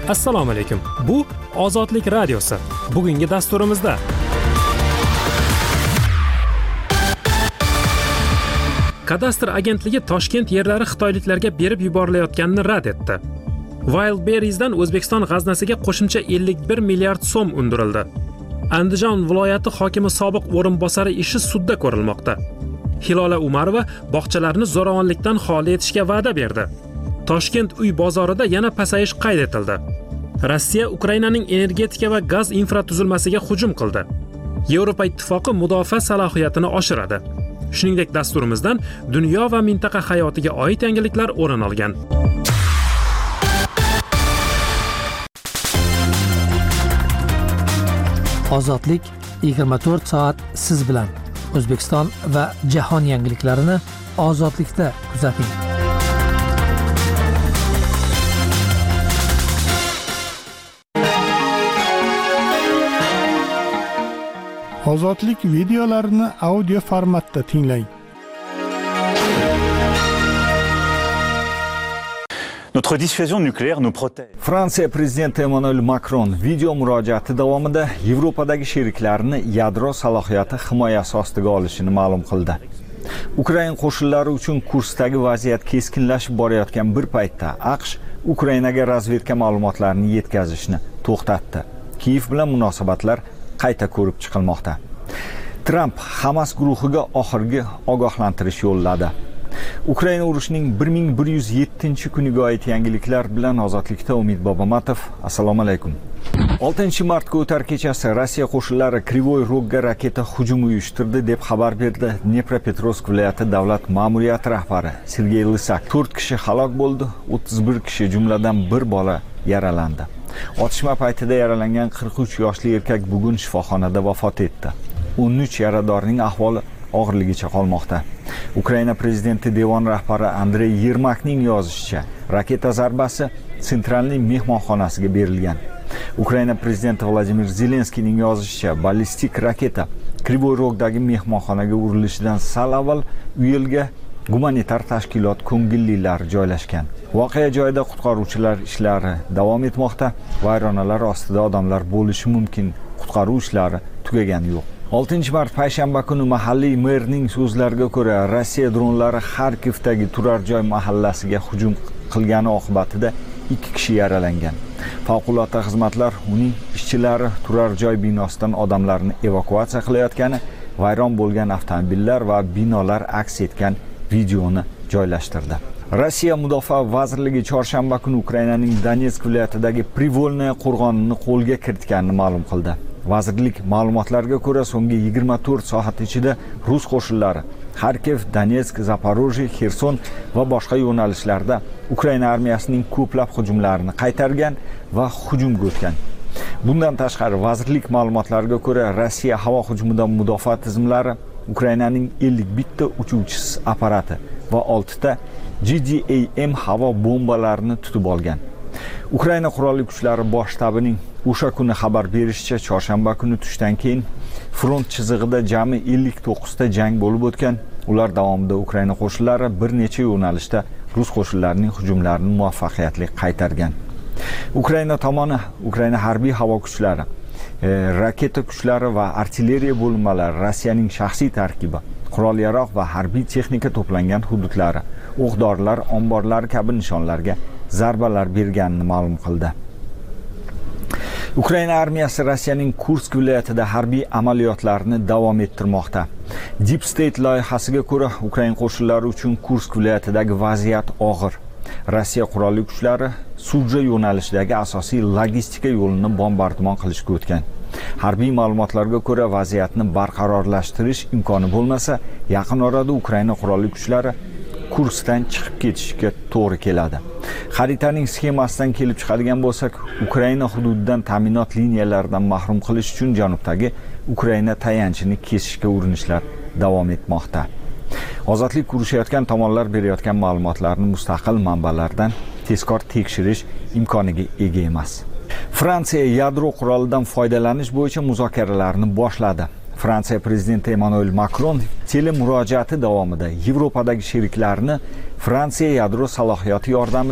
Assalomu alaykum. Bu Ozodlik radiosi. Bugungi dasturimizda Kadastr agentligi Toshkent yerlari xitoyliklarga berib yuborilayotganini rad etdi. Wildberries'dan O'zbekiston g'aznasiga qo'shimcha 51 milliard so'm undirildi. Andijon viloyati hokimi sobiq o'rinbosari ishi sudda ko'rilmoqda. Hilola Umarova bog'chalarni zo'ravonlikdan xoli etishga va'da berdi. Toshkent uy bozorida yana pasayish qayd etildi. Rossiya Ukrainaning energetika va gaz infratuzilmasiga hujum qildi. Yevropa ittifoqi mudofaa salohiyatini oshiradi. Shuningdek, dasturimizdan dunyo va mintaqa hayotiga oid yangiliklar o'rin olgan. Ozodlik 24 soat siz bilan. O'zbekiston va jahon yangiliklarini Ozodlikda kuzating. Ozodlik videolarini audio formatda tinglang. Notre dissuasion nucléaire nous protège. Fransiya prezidenti Emmanuel Macron video murojaati davomida Yevropadagi sheriklarini yadro salohiyati himoyasi ostiga olishini ma'lum qildi. Ukraina qo'shinlari uchun Kursdagi vaziyat keskinlashib borayotgan bir paytda AQSh Ukrainaga razvedka ma'lumotlarini yetkazishni to'xtatdi. Kiyev bilan munosabatlar qayta ko'rib chiqilmoqda. Trump Hamas guruhiga oxirgi ogohlantirish yo'lladi. Ukraina urushining 1107-kuniga oid yangiliklar bilan Ozodlikda Umid Bobomatov. Assalomu alaykum. 6-martga o'tar kechasi Rossiya qo'shinlari Krivoy Rogga raketa hujumi uyushtirdi deb xabar berdi Dnepropetrovsk viloyati davlat ma'muriyati rahbari Sergey Lysak. 4 kishi halok bo'ldi, 31 kishi jumladan bir bola yaralandi. Otishma paytida yaralangan 43 yoshli erkak bugun shifoxonada vafot etdi. 13 yaradorning ahvoli og'irligicha qolmoqda. Ukraina prezidenti devon rahbari Andrey Yermakning yozishicha, raketa zarbasi Sentralniy mehmonxonasiga berilgan. Ukraina prezidenti Vladimir Zelenskiyning yozishicha, ballistik raketa Krivoy Rogdagi mehmonxonaga urilishidan sal avval uyelga gumanitar tashkilot ko'ngillilari joylashgan. Voqea joyida qutqaruvchilar ishlari davom etmoqda. Vayronalar ostida odamlar bo'lishi mumkin. Qutqaruv ishlari tugagani yo'q. 6-mart payshanba kuni mahalliy merning so'zlariga ko'ra, Rossiya dronlari Xarkivdagi turar joy mahallasiga hujum qilgani oqibatida 2 kishi yaralangan. Favqulodda xizmatlar uning ishchilari turar joy binosidan odamlarni evakuatsiya qilayotgani, vayron bo'lgan avtomobillar va binolar aks etgan videoni joylashtirdi. Rossiya Mudofaa vazirligi chorshanba kuni Ukrainaning Donetsk viloyatidagi Privolnaya qo'rg'onini qo'lga kiritganini ma'lum qildi. Vazirlik ma'lumotlariga ko'ra, so'nggi 24 soat ichida rus qo'shinlari Xarkiv, Donetsk, Zaporojye, Xerson va boshqa yo'nalishlarda Ukraina armiyasining ko'plab hujumlarini qaytargan va hujumga o'tgan. Bundan tashqari, vazirlik ma'lumotlariga ko'ra, Rossiya havo hujumidan mudofaa tizimlari Ukrainaning 51 uchuvchisiz apparati va 6 ta GDAM havo bombalarini tutib olgan. Ukraina qurolli kuchlari bosh shtabining o'sha kuni xabar berishicha, chorshanba kuni tushdan keyin front chizig'ida jami 59 ta jang bo'lib o'tgan. Ular davomida Ukraina qo'shinlari bir necha yo'nalishda rus qo'shinlarining hujumlarini muvaffaqiyatli qaytargan. Ukraina tomoni, Ukraina harbiy havo kuchlari, raketa kuchlari va artilleriya bo'linmalari, Rossiyaning shaxsiy tarkibi, qurol-yarog' va harbiy texnika to'plangan hududlari, o'q-dorilar omborlari kabi nishonlarga zarbalar berganini ma'lum qildi. Ukraina armiyasi Rossiyaning Kursk viloyatida harbiy amaliyotlarni davom ettirmoqda. Deep State loyihasiga ko'ra, Ukraina qo'shinlari uchun Kursk viloyatidagi vaziyat og'ir. Rossiya qurolli kuchlari Suja yo'nalishidagi asosiy logistika yo'lini bombardimon qilishga o'tgan. Harbiy ma'lumotlarga ko'ra, vaziyatni barqarorlashtirish imkoni bo'lmasa, yaqin orada Ukraina qurolli kuchlari Kurskdan chiqib ketishga to'g'ri keladi. Xaritaning sxemasidan kelib chiqadigan bo'lsak, Ukraina hududidan ta'minot liniyalaridan mahrum qilish uchun janubdagi Ukraina tayanchini kesishga urinishlar davom etmoqda. Ozodlik urushayotgan tomonlar berayotgan ma'lumotlarni mustaqil manbalardan tezkor tekshirish imkoniga ega emas. Fransiya yadro qurolidan foydalanish bo'yicha muzokaralarni boshladi. Fransiya prezidenti Emmanuel Macron telemurojaati davomida Yevropadagi sheriklarini Fransiya yadro salohiyati yordamida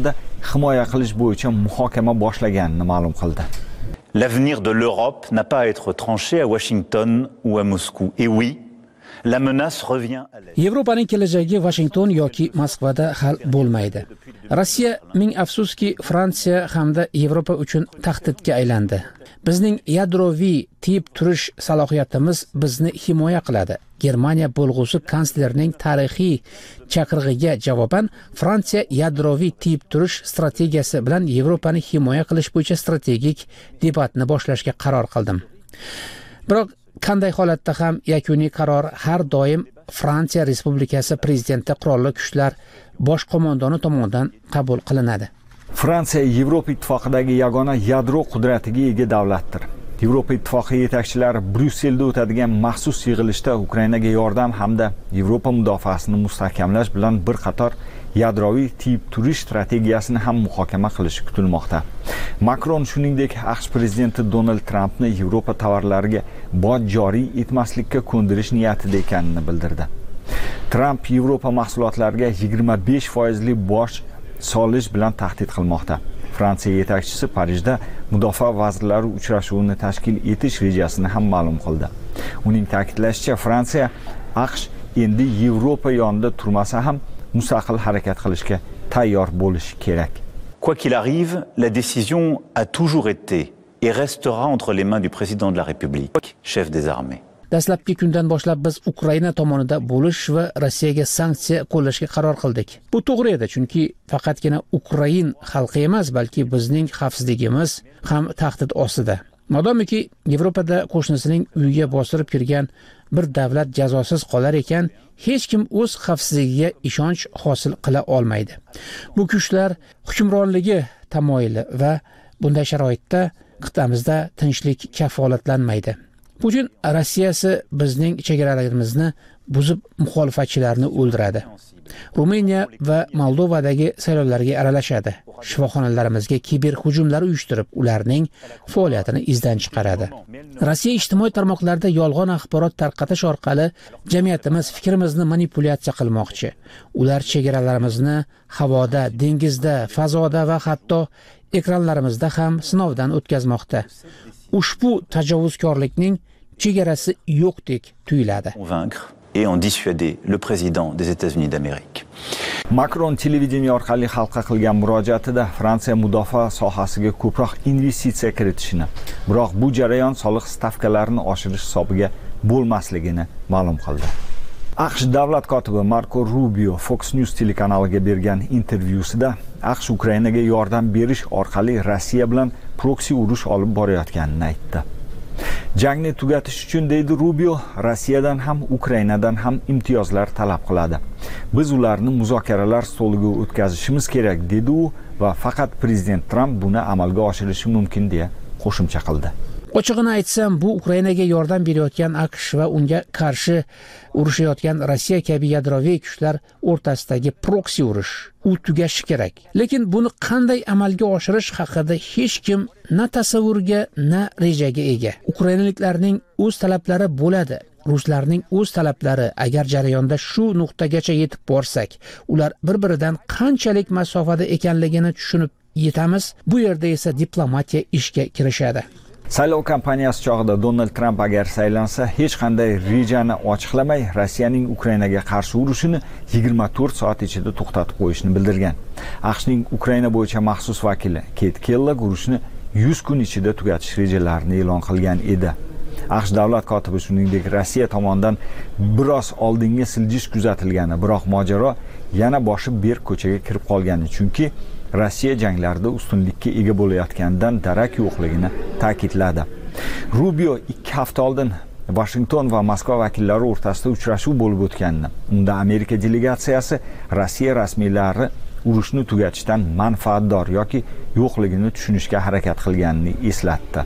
himoya qilish bo'yicha muhokama boshlaganini ma'lum qildi. L'avenir de l'Europe n'a pas à être tranché à Washington ou à Moscou. Et oui, la menace revient à l'est. Yevropaning kelajagi Washington yoki Moskvada hal bo'lmaydi. Rossiya ming afsuski Fransiya hamda Yevropa uchun tahdidga aylandi. Bizning yadroviy tip turish salohiyatimiz bizni himoya qiladi. Germaniya bo'lg'usi kanslerning tarixiy chaqirig'iga javoban Fransiya yadroviy tip turish strategiyasi bilan Yevropani himoya qilish bo'yicha strategik debatni boshlashga qaror qildim. Biroq qanday holatda ham yakuniy qaror har doim Fransiya Respublikasi prezidenti qurolli kuchlar bosh qo'mondoni tomonidan qabul qilinadi. Fransiya Yevropa ittifoqidagi yagona yadro qudratiga ega davlatdir. Yevropa ittifoqi yetakchilari Bryusselda o'tadigan maxsus yig'ilishda Ukrainaga yordam hamda Yevropa mudofaasini mustahkamlash bilan bir qator yadroviy tip turish strategiyasini ham muhokama qilishi kutilmoqda. Makron shuningdek AQSh prezidenti Donald Trampni Yevropa tovarlariga boj joriy etmaslikka ko'ndirish niyatida ekanini bildirdi. Tramp Yevropa mahsulotlariga 25% boj solish bilan tahdid qilmoqda. Fransiya yetakchisi Parijda mudofaa vazirlari uchrashuvini tashkil etish rejasini ham ma'lum qildi. Uning ta'kidlashicha, Fransiya AQSh endi Yevropa yonida turmasa ham mustaqil harakat qilishga tayyor bo'lishi kerak. Quoi qu'il arrive, la décision a toujours été et restera entre les mains du président de la République, chef des armées. Dastlabki kundan boshlab biz Ukraina tomonida bo'lish va Rossiyaga sanksiya qo'llashga qaror qildik. Bu to'g'ri edi, chunki faqatgina Ukrain xalqi emas, balki bizning xavfsizligimiz ham tahdid ostida. Modomiki Yevropada qo'shnisining uyiga bostirib kirgan bir davlat jazosiz qolar ekan, hech kim o'z xavfsizligiga ishonch hosil qila olmaydi. Bu kuchlar hukmronligi tamoyili va bunday sharoitda qit'amizda tinchlik kafolatlanmaydi. Putin Rossiyasi bizning chegaralarimizni buzib muxolifatchilarni o'ldiradi. Ruminiya va Moldovadagi saylovlarga aralashadi. Shifoxonalarimizga kiber hujumlar uyushtirib, ularning faoliyatini izdan chiqaradi. Rossiya ijtimoiy tarmoqlarda yolg'on axborot tarqatish orqali jamiyatimiz fikrimizni manipulyatsiya qilmoqchi. Ular chegaralarimizni havoda, dengizda, fazoda va hatto ekranlarimizda ham sinovdan o'tkazmoqda. Ushbu tajovuzkorlikning chegarasi yo'qdek tuyuladi. Convaincre et en dissuader le président des États-Unis d'Amérique. Makron televideniya orqali xalqqa qilgan murojaatida Fransiya mudofaa sohasiga ko'proq investitsiya kiritishini, biroq bu jarayon soliq stavkalarini oshirish hisobiga bo'lmasligini ma'lum qildi. AQSh davlat kotibi Marco Rubio Fox News telekanaliga bergan intervyusida AQSh Ukrainaga yordam berish orqali Rossiya bilan proksi urush olib borayotganini aytdi. Jangni tugatish uchun, deydi Rubio, Rossiyadan ham Ukrainadan ham imtiyozlar talab qiladi. Biz ularni muzokaralar stoliga o'tkazishimiz kerak, dedi u va faqat prezident Tramp buni amalga oshirishi mumkin deya qo'shimcha qildi. Ochig'ini aytsam, bu Ukrainaga yordam berayotgan AQSh va unga qarshi urushayotgan Rossiya kabi yadroviy kuchlar o'rtasidagi proksi urush. U tugashi kerak. Lekin buni qanday amalga oshirish haqida hech kim na tasavvurga, na rejaga ega. Ukrainaliklarning o'z talablari bo'ladi. Ruslarning o'z talablari, agar jarayonda shu nuqtagacha yetib borsak, ular bir-biridan qanchalik masofada ekanligini tushunib yetamiz. Bu yerda esa diplomatiya ishga kirishadi. Saylov kampaniyasi chog'ida Donald Tramp agar saylansa, hech qanday rejani ochiqlamay, Rossiyaning Ukrainaga qarshi urushini 24 soat ichida to'xtatib qo'yishini bildirgan. AQShning Ukraina bo'yicha maxsus vakili Kate Kellogg urushni 100 kun ichida tugatish rejalarini e'lon qilgan edi. AQSh davlat kotibi shuningdek Rossiya tomonidan biroz oldinga siljish kuzatilgani, biroq mojaro yana boshi berk ko'chaga kirib qolgani, chunki Rossiya janglarda ustunlikka ega bo'layotganidan darak yo'qligini ta'kidladi. Rubio 2 hafta oldin Washington va Moskva vakillari o'rtasida uchrashuv bo'lib o'tganini, unda Amerika delegatsiyasi Rossiya rasmiylari urushni tugatishdan manfaatdor yoki yo'qligini tushunishga harakat qilganini eslatdi.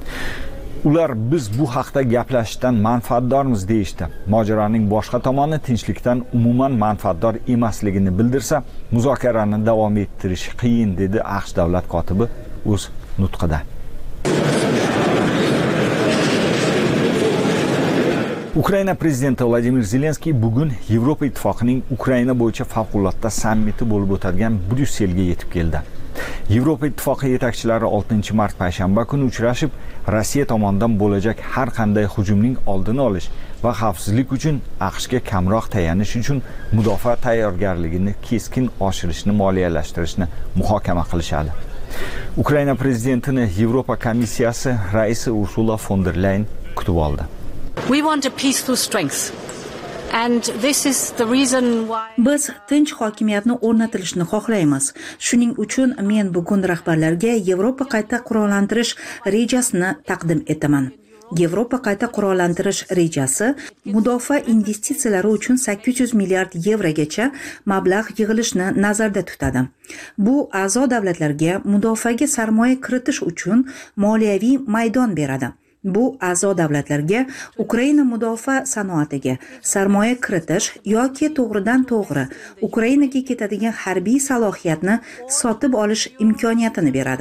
Ular biz bu haqda gaplashishdan manfaatdormiz deyishdi. Mojaroning boshqa tomoni tinchlikdan umuman manfaatdor emasligini bildirsa, muzokarani davom ettirish qiyin, dedi AQSh davlat kotibi o'z nutqida. Ukraina prezidenti Vladimir Zelenskiy bugun Yevropa ittifoqining Ukraina bo'yicha favqulodda sammiti bo'lib o'tadigan Bryusselga yetib keldi. Yevropa ittifoqi yetakchilari 6-mart payshanba kuni uchrashib, Rossiya tomonidan bo'lajak har qanday hujumning oldini olish va xavfsizlik uchun AQShga kamroq tayanish uchun mudofaa tayyorgarligini keskin oshirishni moliyalashtirishni muhokama qilishadi. Ukraina prezidentini Yevropa komissiyasi raisi Ursula von der Leyen kutib oldi. We want a peaceful strength. And this is the reason why biz tinch hokimiyatni o'rnatilishini xohlaymiz. Shuning uchun men bugun rahbarlarga Yevropa qayta qurollantirish rejasini taqdim etaman. Yevropa qayta qurollantirish rejasi mudofaa investitsiyalari uchun 800 milliard yevrogacha mablag' yig'ilishni nazarda tutadi. Bu a'zo davlatlarga mudofaaga sarmoya kiritish uchun moliyaviy maydon beradi. Bu a'zo davlatlarga Ukraina mudofaa sanoatiga sarmoya kiritish yoki to'g'ridan-to'g'ri Ukrainaga ketadigan harbiy salohiyatni sotib olish imkoniyatini beradi.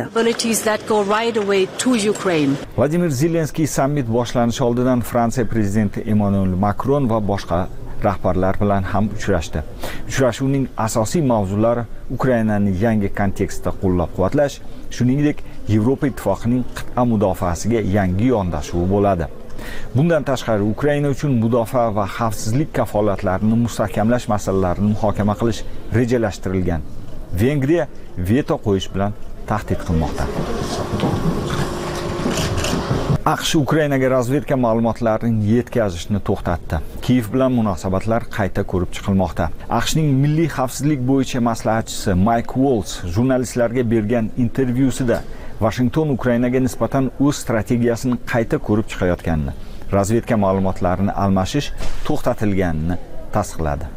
Vladimir Zelenskiy sammit boshlanishi oldidan Fransiya prezidenti Emmanuel Macron va boshqa rahbarlar bilan ham uchrashdi. Uchrashuvning asosiy mavzulari Ukrainani yangi kontekstda qo'llab-quvvatlash, shuningdek Yevropa ittifoqining qit'a mudofaasiga yangi yondashuvi bo'ladi. Bundan tashqari Ukraina uchun mudofaa va xavfsizlik kafolatlarini mustahkamlash masalalarini muhokama qilish rejalashtirilgan. Vengriya veto qo'yish bilan tahdid qilmoqda. AQSh Ukrainaga razvedka ma'lumotlarini yetkazishni to'xtatdi. Kiyev bilan munosabatlar qayta ko'rib chiqilmoqda. AQShning milliy xavfsizlik bo'yicha maslahatchisi Mike Waltz jurnalistlarga bergan intervyusida Washington Ukrainaga nisbatan o'z strategiyasini qayta ko'rib chiqayotganini, razvedka ma'lumotlarini almashish to'xtatilganini tasdiqladi.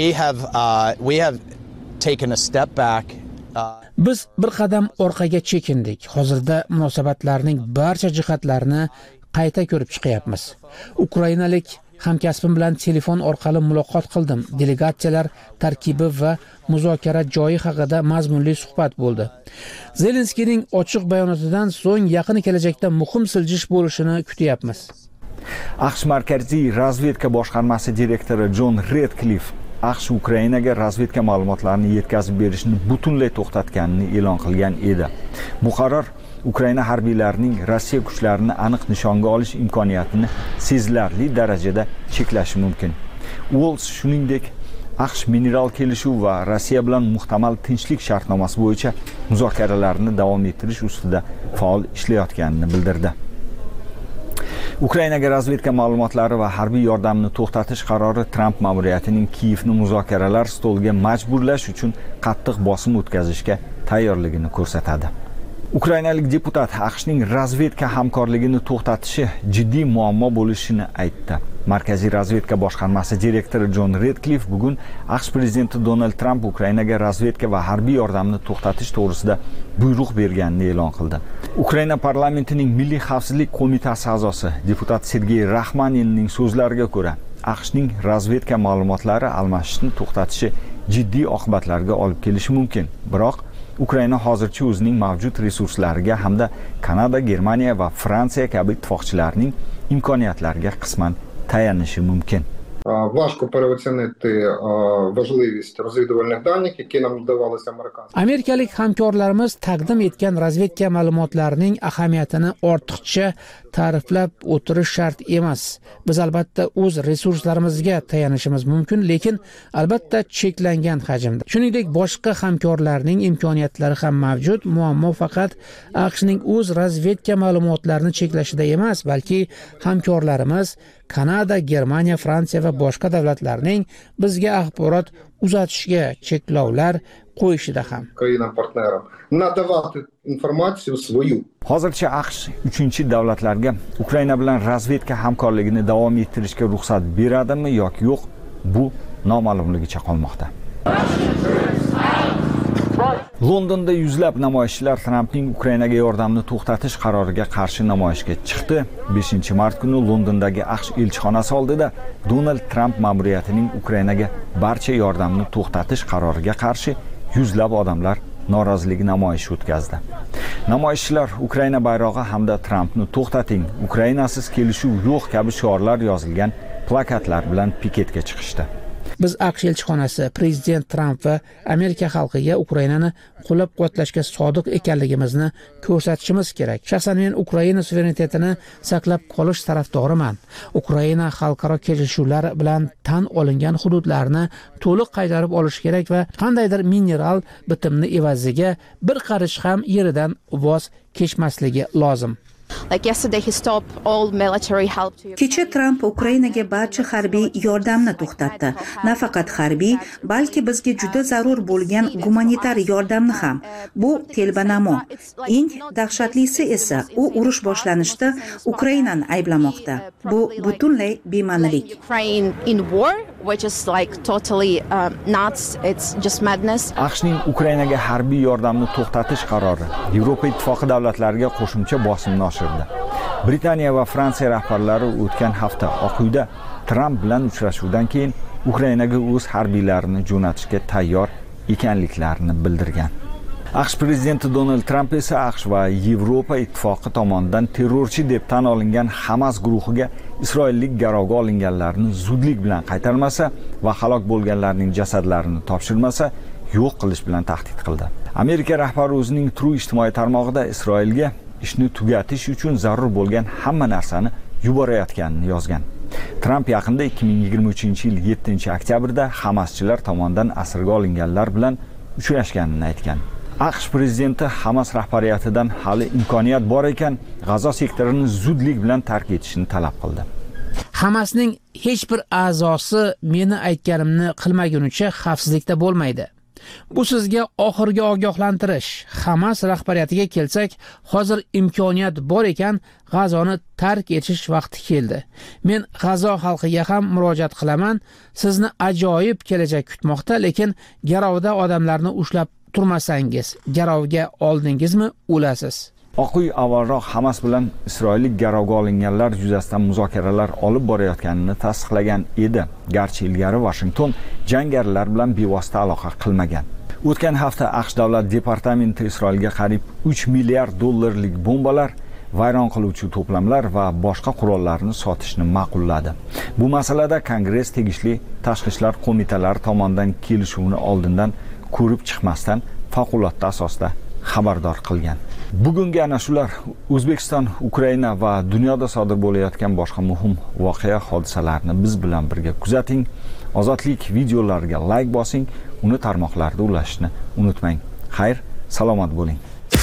We have taken a step back. Biz bir qadam orqaga chekindik. Hozirda munosabatlarning barcha jihatlarini qayta ko'rib chiqyapmiz. Ukrainalik hamkasbim bilan telefon orqali muloqot qildim. Delegatsiyalar tarkibi va muzokara joyi haqida mazmunli suhbat bo'ldi. Zelenskiyning ochiq bayonotidan so'ng yaqin kelajakda muhim siljish bo'lishini kutyapmiz. AQSh markaziy razvedka boshqarmasi direktori John Redcliffe AQSh Ukrainaga razvedka ma'lumotlarini yetkazib berishni butunlay to'xtatganini e'lon qilgan edi. Bu qaror Ukraina harbiylarining Rossiya kuchlarini aniq nishonga olish imkoniyatini sezilarli darajada cheklashi mumkin. Waltz shuningdek AQSh mineral kelishuv va Rossiya bilan muhtamal tinchlik shartnomasi bo'yicha muzokaralarni davom ettirish ustida faol ishlayotganini bildirdi. Ukrainaga razvedka ma'lumotlari va harbiy yordamni to'xtatish qarori Trump ma'muriyatining Kiyevni muzokaralar stoliga majburlash uchun qattiq bosim o'tkazishga tayyorligini ko'rsatadi. Ukrainalik deputat AQShning razvedka hamkorligini to'xtatishi jiddiy muammo bo'lishini aytdi. Markaziy razvedka boshqarmasi direktori John Redcliffe bugun AQSh prezidenti Donald Trump Ukrainaga razvedka va harbiy yordamni to'xtatish to'g'risida buyruq berganini e'lon qildi. Ukraina parlamentining Milliy xavfsizlik qo'mitasi a'zosi deputat Sergey Raxmaninning so'zlariga ko'ra, AQShning razvedka ma'lumotlari almashishni to'xtatishi jiddiy oqibatlarga olib kelishi mumkin. Biroq Ukraina hozircha o'zining mavjud resurslariga hamda Kanada, Germaniya va Fransiya kabi ittifoqchilarning imkoniyatlariga qisman tayanishi mumkin. Важко переоцінити важливість розвідувальних даних, які нам надавалися американцям. Amerikalik hamkorlarimiz taqdim etgan razvedka ma'lumotlarining ahamiyatini ortiqcha ta'riflab o'tirish shart emas. Biz albatta o'z resurslarimizga tayanishimiz mumkin, lekin albatta cheklangan hajmda. Shuningdek, boshqa hamkorlarning imkoniyatlari ham mavjud. Muammo faqat AQShning o'z razvedka ma'lumotlarini cheklashida emas, balki hamkorlarimiz Kanada, Germaniya, Fransiya va boshqa davlatlarning bizga axborot uzatishga cheklovlar qo'yishida ham. Країнам-партнерам надавати інформацію свою. Hozircha AQSh 3-davlatlarga Ukraina bilan razvedka hamkorligini davom ettirishga ruxsat beradimi yoki yo'q, bu noma'lumligicha qolmoqda. Londonda yuzlab namoyishchilar Trumpning Ukrainaga yordamni to'xtatish qaroriga qarshi namoyishga chiqdi. 5-mart kuni Londondagi AQSh elchixonasi oldida Donald Trump ma'muriyatining Ukrainaga barcha yordamni to'xtatish qaroriga qarshi yuzlab odamlar norozilik namoyishi o'tkazdi. Namoyishchilar Ukraina bayrog'i hamda Trumpni to'xtating, Ukrainasiz kelishuv yo'q kabi shiorlar yozilgan plakatlar bilan piketga chiqishdi. Biz AQSh elchixonasi prezident Tramp va Amerika xalqiga Ukrainani qo'llab-quvvatlashga sodiq ekanligimizni ko'rsatishimiz kerak. Shaxsan men Ukraina suverenitetini saqlab qolish tarafdoriman. Ukraina xalqaro kelishuvlar bilan tan olingan hududlarni to'liq qaytarib olish kerak va qandaydir mineral bitimni evaziga bir qarish ham yeridan voz kechmasligi lozim. Kecha Tramp Ukrainaga barcha harbiy yordamni to'xtatdi. Nafaqat harbiy, balki bizga juda zarur bo'lgan gumanitar yordamni ham. Bu telbanamo. Eng dahshatlisi esa u urush boshlanishda Ukrainani ayblamoqda. Bu butunlay bema'nilik. AQShning Ukrainaga harbiy yordamni to'xtatish qarori Yevropa ittifoqi davlatlariga qo'shimcha bosimni oshirdi. Britaniya va Fransiya rahbarlari o'tgan hafta Oq uyda Tramp bilan uchrashuvdan keyin Ukrainaga o'z harbiylarini jo'natishga tayyor ekanliklarini bildirgan. AQSh prezidenti Donald Tramp esa AQSh va Yevropa ittifoqi tomonidan terrorchi deb tan olingan Hamas guruhiga isroillik garovga olinganlarni zudlik bilan qaytarmasa va halok bo'lganlarning jasadlarini topshirmasa yo'q qilish bilan tahdid qildi. Amerika rahbari o'zining True ijtimoiy tarmog'ida Isroilga ishni tugatish uchun zarur bo'lgan hamma narsani yuborayotganini yozgan. Tramp yaqinda 2023-yil 7-oktyabrda Hamaschilar tomonidan asirga olinganlar bilan uchrashganini aytgan. AQSh prezidenti Hamas rahbariyatidan hali imkoniyat bor ekan, G'azo sektorini zudlik bilan tark etishni talab qildi. Hamasning hech bir a'zosi meni aytganimni qilmagunicha xavfsizlikda bo'lmaydi. Bu sizga oxirgi ogohlantirish. Hamas rahbariyatiga kelsak, hozir imkoniyat bor ekan, G'azoni tark etish vaqti keldi. Men G'azo xalqiga ham murojaat qilaman. Sizni ajoyib kelajak kutmoqda, lekin garovda odamlarni ushlab turmasangiz, garovga oldingizmi, o'lasiz. Oq uy avvalroq Hamas bilan isroillik garovga olinganlar yuzasidan muzokaralar olib borayotganini tasdiqlagan edi. Garchi ilgari Washington jangarilar bilan bevosita aloqa qilmagan. O'tgan hafta AQSh davlat departamenti Isroilga qariyb 3 milliard dollarlik bombalar, vayron qiluvchi to'plamlar va boshqa qurollarni sotishni ma'qulladi. Bu masalada Kongress tegishli tashqi ishlar qo'mitalari tomonidan kelishuvni oldindan ko'rib chiqmasdan favqulodda asosda xabardor qilgan. Bugungi ana shular O'zbekiston, Ukraina va dunyoda sodir bo'layotgan boshqa muhim voqea hodisalarni biz bilan birga kuzating. Ozodlik videolariga like bosing, uni tarmoqlarda ulashishni unutmang. Xayr, salomat bo'ling.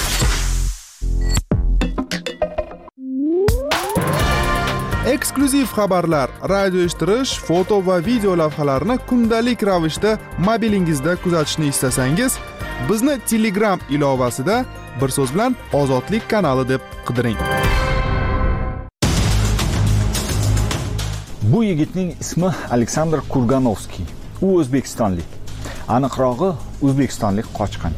Eksklyuziv xabarlar, radio eshittirish, foto va video lavhalarni kundalik ravishda mobilingizda kuzatishni istasangiz, bizni Telegram ilovasida bir so'z bilan Ozodlik kanali deb qidiring. Bu yigitning ismi Aleksandr Kurganovskiy. U o'zbekistonlik. Aniqrog'i, o'zbekistonlik qochqin.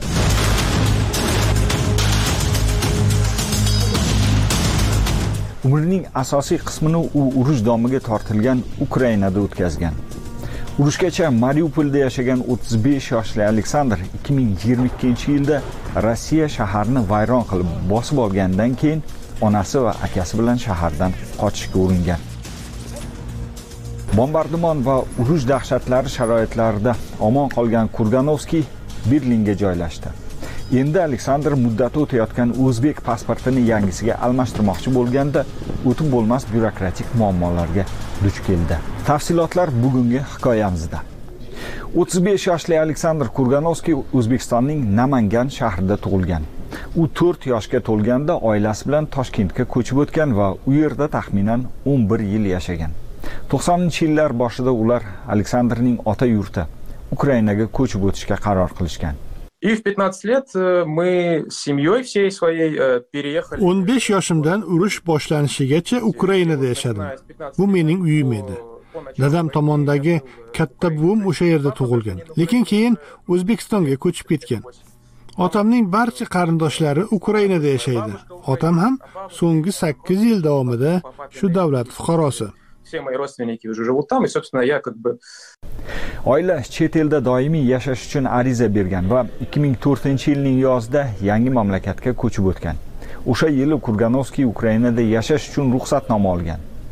Umrining asosiy qismini u urush domiga tortilgan Ukrainada o'tkazgan. Urushgacha Mariupolda yashagan 35 yoshli Aleksandr 2022-yilda Rossiya shaharni vayron qilib bosib olgandan keyin onasi va akasi bilan shahardan qochishga uringan. Bombardimon va urush dahshatlari sharoitlarida omon qolgan Kurganovskiy Berlinga joylashdi. Endi Aleksandr muddati o'tayotgan o'zbek pasportini yangisiga almashtirmoqchi bo'lganda o'tib bo'lmas byurokratik muammolarga duch keldi. Tafsilotlar bugungi hikoyamizda. 35 yoshli Aleksandr Kurganovskiy O'zbekistonning Namangan shahrida tug'ilgan. U 4 yoshga to'lganda oilasi bilan Toshkentga ko'chib o'tgan va u yerda taxminan 11 yil yashagan. 90-yillar boshida ular Aleksandrning ota yurti Ukrainaga ko'chib o'tishga qaror qilishgan. И в 15 лет мы с семьей всей своей переехали. 15 yoshimdan urush boshlanishigacha Ukrainada yashadim. Bu mening uyim edi. Dadam tomondagi katta buvim o'sha yerda tug'ilgan, lekin keyin O'zbekistonga ko'chib ketgan. Otamning barcha qarindoshlari Ukrainada yashaydi. Otam ham so'nggi 8 yil davomida shu davlat fuqarosi. Все мои родственники уже живут там, и, собственно, я как бы... Oila chet elda doimiy yashash uchun ariza bergan va 2004-yilning yozida yangi mamlakatga ko'chib o'tgan. O'sha yili Kurganovskiy Ukrainada yashash uchun ruxsatnoma olgan.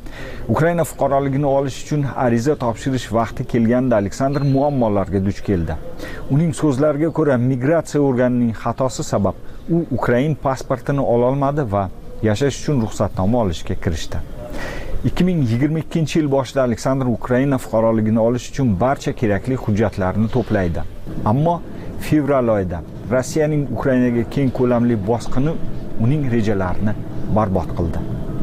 Ukraina fuqaroligini olish uchun ariza topshirish vaqti kelganda Aleksandr muammolarga duch keldi. Uning so'zlariga ko'ra, migratsiya organining xatosi sabab u Ukrain pasportini ola olmadi va yashash uchun ruxsatnoma olishga kirishdi. 2022-yil boshida Aleksandr Ukraina fuqaroligini olish uchun barcha kerakli hujjatlarni to'playdi. Ammo fevral oyida Rossiyaning Ukrainaga keng ko'lamli bosqini uning rejalarini barbod qildi.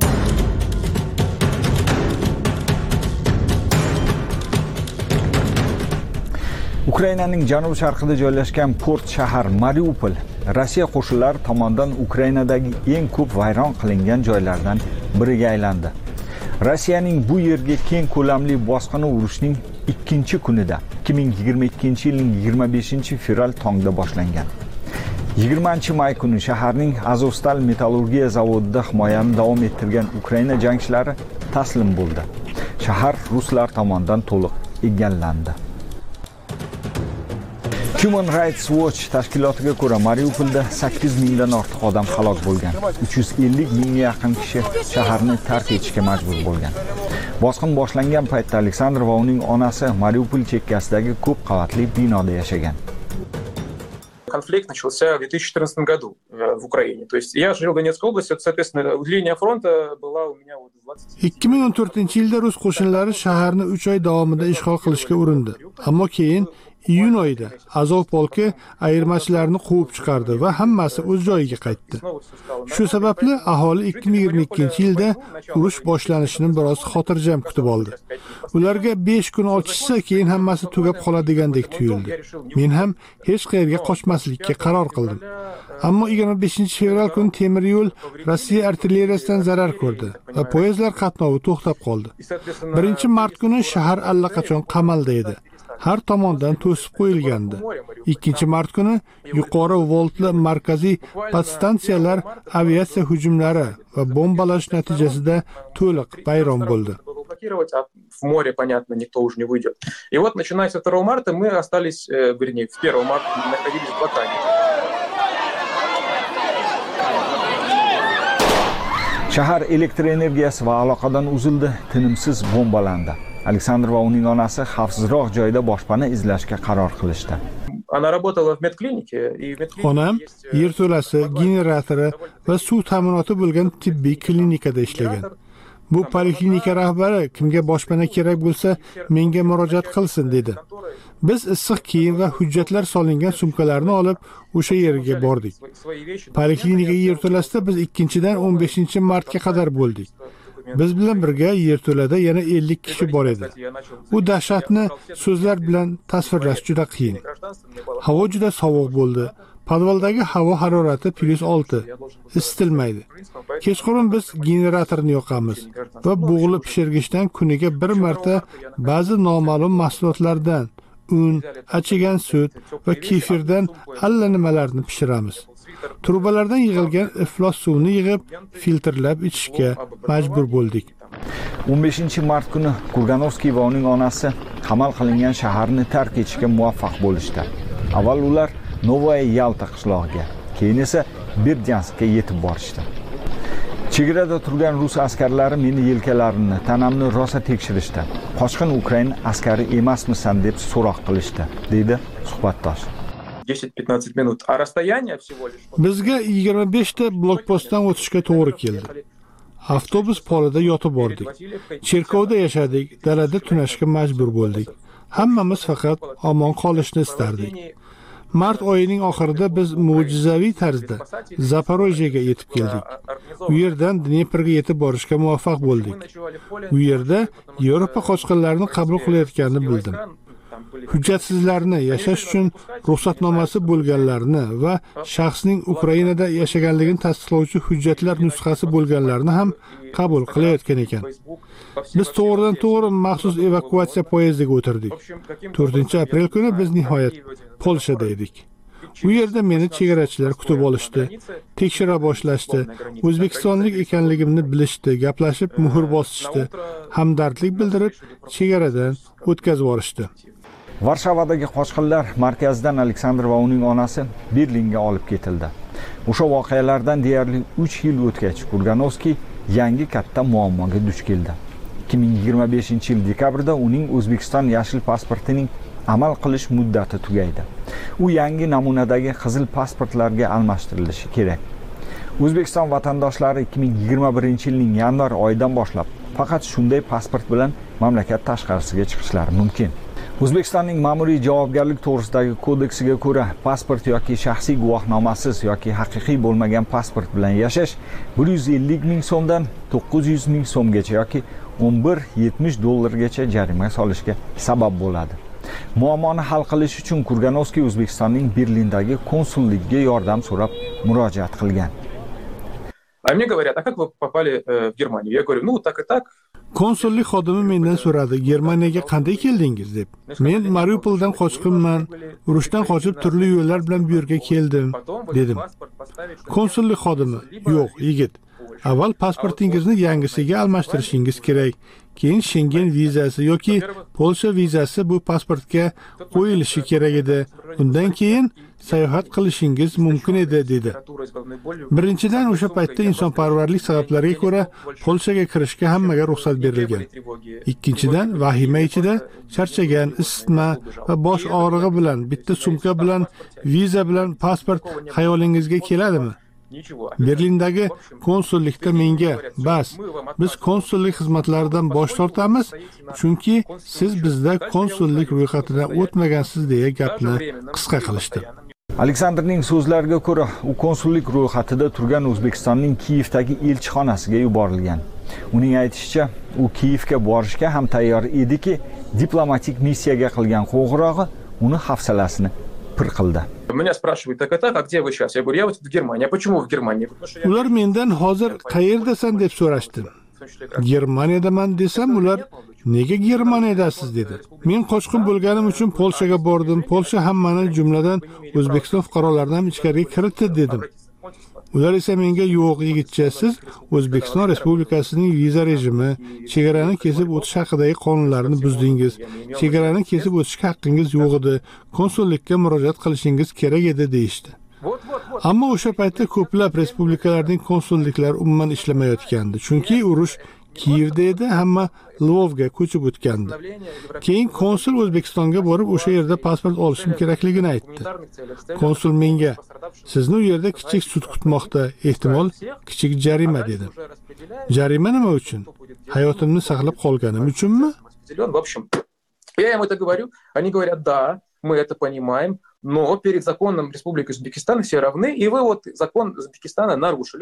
Ukrainaning janub-sharqida joylashgan port shahar Mariupol Rossiya qo'shinlari tomonidan Ukrainadagi eng ko'p vayron qilingan joylardan biriga aylandi. Rossiyaning bu yerga keng ko'lamli bosqini urishning 2-kunida 2022-yilning 25-fevral tongda boshlangan. 20-may kuni shaharning Azovstal metallurgiya zavodida himoyani davom ettirgan Ukraina jangchilari taslim bo'ldi. Shahar ruslar tomonidan to'liq egallandi. Human Rights Watch tashkilotiga ko'ra Mariupolda 8 mingdan ortiq odam halok bo'lgan. 350 mingga yaqin kishi shaharni tark etishga majbur bo'lgan. Bosqin boshlangan paytda Aleksandr va uning onasi Mariupol chekkasidagi ko'p qavatli binoda yashagan. Конфликт начался в 2014 году в Украине. То есть я жил в Донецкой области, соответственно, линия фронта была у меня вот 20. 2014-yilda rus qo'shinlari shaharni 3 oy davomida ishg'ol qilishga urindi. Ammo keyin iyun oyida Azov polki ayirmachilarni quvib chiqardi va hammasi o'z joyiga qaytdi. Shu sababli aholi 2022-yilda urush boshlanishini biroz xotirjam kutib oldi. Ularga 5 kun ochishsa, keyin hammasi tugab qoladigandek tuyuldi. Men ham hech qayerga qochmaslikka qaror qildim. Ammo 25-fevral kuni temir yo'l Rossiya artilleriyasidan zarar ko'rdi va poyezdlar qatnovi to'xtab qoldi. 1-mart kuni shahar allaqachon qamalda edi. Har tomondan to'sib qo'yilgandi. 2-mart kuni yuqori voltli markaziy podstansiyalar aviatsiya hujumlari va bombalash natijasida to'liq vayron bo'ldi. А в море, понятно, никто уже не выйдет. И вот, начиная с 2 марта, мы остались, вернее, с 1 марта находились в блокаде. Shahar elektr energiyasi va aloqadan uzildi, tinimsiz bombalandi. Aleksandr va uning onasi xavfsizroq joyda boshpana izlashga qaror qilishdi. Она работала в медклинике, и в медклинике Onam yerto'lasi, generatori va suv ta'minoti bo'lgan tibbiy klinikada ishlagan. Bu poliklinika rahbari kimga boshpana kerak bo'lsa, menga murojaat qilsin dedi. Biz issiq kiyim va hujjatlar solingan sumkalarni olib o'sha yerga bordik. Poliklinika yerto'lasida biz 2-dan 15-martga qadar bo'ldik. Biz bilan birga yerto'lada yana 50 kishi bor edi. U dahshatni so'zlar bilan tasvirlash juda qiyin. Havo juda sovuq bo'ldi. Podvaldagi havo harorati +6. Isitilmaydi. Kechqurun biz generatorni yoqamiz va bug'li pishirgichdan kuniga bir marta ba'zi noma'lum mahsulotlardan un, achigan sut va kefirdan allanimalarni pishiramiz. Trubalardan yig'ilgan iflos suvni yig'ib, filtrlab ichishga majbur bo'ldik. 15-mart kuni Kurganovskiy va uning onasi qamal qilingan shaharni tark etishga muvaffaq bo'lishdi. Avval ular Novaya Yalta qishlog'iga, keyin esa Berdyanskka yetib borishdi. Chegarada turgan rus askarlari meni yelkalarimni, tanamni rosa tekshirishdi. Qochqin Ukraina askari emasmisan deb so'roq qilishdi, dedi suhbatdosh. 10-15 minut. А расстояние всего лишь... Bizga 25 ta blokpostdan o'tishga to'g'ri keldi. Avtobus polida yotib bordik. Cherkovda yashadik, dalada tunashga majbur bo'ldik. Hammamiz faqat omon qolishni istardik. Mart oyining oxirida biz mo'jizaviy tarzda Zaporojyega yetib keldik. U yerdan Dneprga yetib borishga muvaffaq bo'ldik. U yerda Yevropa qochqinlarini qabul qilayotganini bildim. Hujjatsizlarni yashash uchun ruxsatnomasi bo'lganlarni va shaxsning Ukrainada yashaganligini tasdiqlovchi hujjatlar nusxasi bo'lganlarni ham qabul qilayotgan ekan. Biz to'g'ridan-to'g'ri maxsus evakuatsiya poyezdiga o'tirdik. 4-aprel kuni biz nihoyat Polshada edik. U yerda meni chegarachilar kutib olishdi, tekshira boshlashdi, o'zbekistonlik ekanligimni bilishdi, gaplashib muhr bosishdi, hamdardlik bildirib chegaradan o'tkazib yuborishdi. Varshavadagi qochqinlar markazidan Aleksandr va uning onasi Berlinga olib ketildi. O'sha voqealardan deyarli 3 yil o'tgach, Kurganovskiy yangi katta muammoga duch keldi. 2025-yil dekabrda uning O'zbekiston yashil pasportining amal qilish muddati tugaydi. U yangi namunadagi qizil pasportlarga almashtirilishi kerak. O'zbekiston vatandoshlari 2021-yilning yanvar oyidan boshlab faqat shunday pasport bilan mamlakat tashqarisiga chiqishlari mumkin. O'zbekistonning ma'muriy javobgarlik to'g'risidagi kodeksiga ko'ra, pasport yoki shaxsiy guvohnomasiz yoki haqiqiy bo'lmagan pasport bilan yashash 150 ming so'mdan 900 ming so'mgacha yoki 11.70 dollargacha jarima solishga sabab bo'ladi. Muammoni hal qilish uchun Kurganovskiy O'zbekistonning Berlindagi konsulligiga yordam so'rab murojaat qilgan. А мне говорят, а как вы попали в Германию? Я говорю, ну так и так. Konsullik xodimi mendan so'radi, Germaniyaga qanday keldingiz deb. Men Mariupoldan qochqinman, urushdan qochib turli yo'llar bilan bu yerga keldim, dedim. Konsullik xodimi, yo'q, yigit. Avval pasportingizni yangisiga almashtirishingiz kerak. Keyin Schengen vizasi yoki Polsha vizasi bu pasportga qo'yilishi kerak edi. Undan keyin sayohat qilishingiz mumkin edi, dedi. Birinchidan, o'sha paytda insonparvarlik sabablariga ko'ra Polshaga kirishga hammaga ruxsat berilgan. Ikkinchidan, vahima ichida charchagan, isitma va bosh og'rig'i bilan bitta sumka bilan, viza bilan pasport xayolingizga keladimi? Berlindagi konsullikda menga, bas, biz konsullik xizmatlaridan bosh tortamiz, chunki siz bizda konsullik ro'yxatidan o'tmagansiz deya gapni qisqa qilishdi. Aleksandrning so'zlariga ko'ra, u konsullik ro'yxatida turgan O'zbekistonning Kiyevdagi elchixonasiga yuborilgan. Uning aytishicha, u Kiyevga borishga ham tayyor ediki, diplomatik missiyaga qilgan qo'ng'irog'i uni hafsalasini pir qildi. Меня спрашивают, так, а где вы сейчас? Я говорю, я вот в Германии. А почему в Германии? Ular mendan hozir qayerdasan deb so'rashdi. Germaniyadaman desam, ular nega Germaniyadasiz dedi. Men qochqin bo'lganim uchun Polshaga bordim. Polsha hammani, jumladan O'zbekiston fuqarolarini ichkariga kiritdi dedim. Ular esa menga, yo'q yigitcha, siz O'zbekiston Respublikasining viza rejimi, chegarani kesib o'tish haqidagi qonunlarini buzdingiz. Chegarani kesib o'tishga haqqingiz yo'q edi. Konsullikka murojaat qilishingiz kerak edi deyishdi. Ammo o'sha paytda ko'plab respublikalarning konsulliklari umuman ishlamayotgandi, chunki urush Kiyevda edi, hamma Lvovga ko'chib o'tgandi. Keyin konsul O'zbekistonga borib, o'sha yerda pasport olishim kerakligini aytdi. Konsul menga, sizni u yerda kichik sud kutmoqda, ehtimol kichik jarima dedi. Jarima nima uchun? Hayotimni saqlab qolganim uchunmi? В общем, я им это говорю, они говорят, да, мы это понимаем, но перед законом Республики Узбекистан все равны, и вы вот закон Узбекистана нарушили.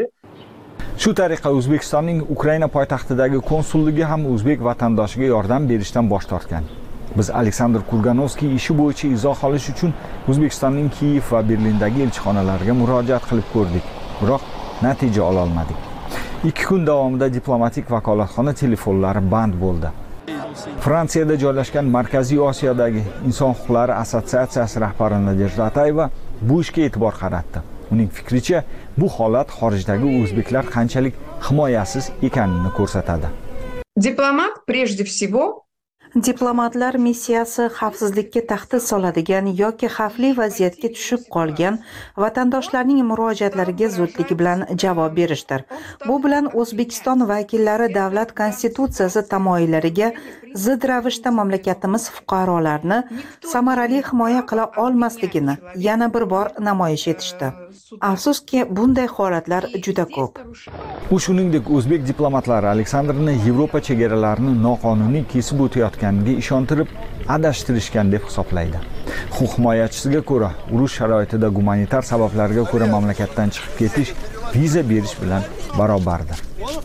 Shu tariqa O'zbekistonning Ukraina poytaxtidagi konsulligi ham o'zbek vatandoshiga yordam berishdan bosh tortgan. Biz Aleksandr Kurganovskiy ishi bo'yicha izoh olish uchun O'zbekistonning Kiyev va Berlindagi elchixonalariga murojaat qilib ko'rdik, biroq natija ola olmadik. 2 kun davomida diplomatik vakolatxona telefonlari band bo'ldi. Fransiyada joylashgan Markaziy Osiyodagi Inson huquqlari assotsiatsiyasi rahbari Nadejda Atayeva bu ishga e'tibor qaratdi. Uning fikricha, bu holat xorijdagi o'zbeklar qanchalik himoyasiz ekanini ko'rsatadi. Diplomat прежде всего Diplomatlar missiyasi xavfsizlikka tahdid soladigan yoki xavfli vaziyatga tushib qolgan vatandoshlarning murojaatlariga zudlik bilan javob berishdir. Bu bilan O'zbekiston vakillari davlat konstitutsiyasi tamoyillariga zid ravishda mamlakatimiz fuqarolarini samarali himoya qila olmasligini yana bir bor namoyish etishdi. Afsuski, bunday holatlar juda ko'p. U shuningdek, o'zbek diplomatlari Aleksandrni Yevropa chegaralarini noqonuniy kesib o'tayotganiga ishontirib, adashtirishgan deb hisoblaydi. Huquq himoyachisiga ko'ra, urush sharoitida gumanitar sabablarga ko'ra mamlakatdan chiqib ketish viza berish bilan barobardir.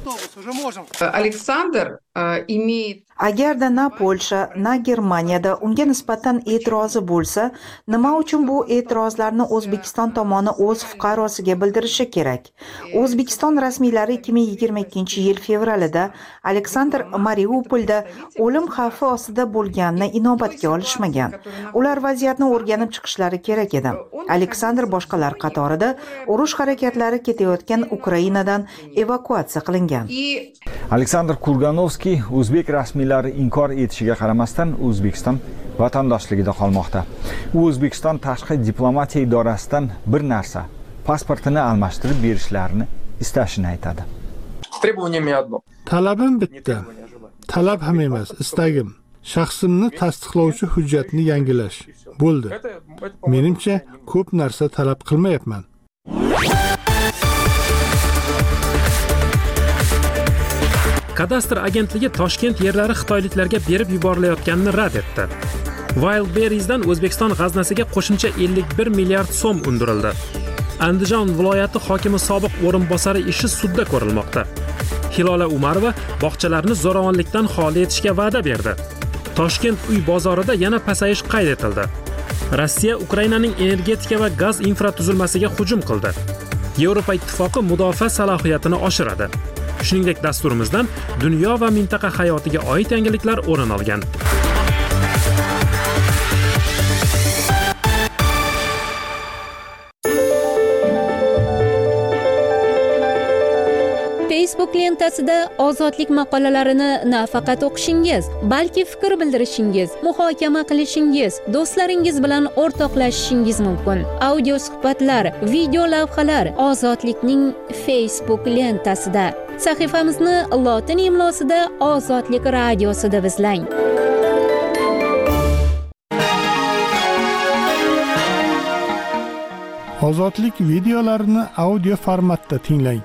Aleksandr имеет Agarda na Polsha, na Germaniyada unga nisbatan e'tirozi bo'lsa, nima uchun bu e'tirozlarni O'zbekiston tomoni o'z fuqarosiga bildirishi kerak? O'zbekiston rasmiylari 2022-yil fevralida Aleksandr Mariupolda o'lim xavfi ostida bo'lganini inobatga olishmagan. Ular vaziyatni o'rganib chiqishlari kerak edi. Aleksandr boshqalar qatorida urush harakatlari ketayotgan Ukrainadan evakuatsiya qilingan. Aleksandr Kurganovskiy o'zbek rasmiylari inkor etishiga qaramasdan O'zbekiston vatandoshligida qolmoqda. U O'zbekiston tashqi diplomatiya idorasidan bir narsa, pasportini almashtirib berishlarini istashini aytadi. Talabim bitta. talab ham emas, istagim. Shaxsimni tasdiqlovchi hujjatni yangilash. Bo'ldi. Menimcha, ko'p narsa talab qilmayapman. Kadastr agentligi Toshkent yerlari xitoyliklarga berib yuborilayotganini rad etdi. Wildberries'dan O'zbekiston g'aznasiga qo'shimcha 51 milliard so'm undirildi. Andijon viloyati hokimi sobiq o'rinbosari ishi sudda ko'rilmoqda. Hilola Umarova bog'chalarni zo'ravonlikdan xoli etishga va'da berdi. Toshkent uy bozorida yana pasayish qayd etildi. Rossiya Ukrainaning energetika va gaz infratuzilmasiga hujum qildi. Yevropa ittifoqi mudofaa salohiyatini oshiradi. Shuningdek, dasturimizdan dunyo va mintaqa hayotiga oid yangiliklar o'rin olgan. Facebook lentasida ozodlik maqolalarini nafaqat o'qishingiz, balki fikr bildirishingiz, muhokama qilishingiz, do'stlaringiz bilan o'rtoqlashishingiz mumkin. Audio suhbatlar, video lavhalar Ozodlikning Facebook lentasida. Sahifamizni lotin imlosida Ozodlik radiosida izlang. Ozodlik videolarini audio formatda tinglang.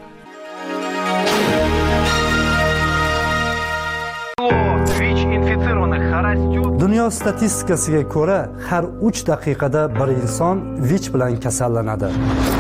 Dunyo statistikasiga ko'ra, har 3 daqiqada bir inson VICH bilan kasallanadi.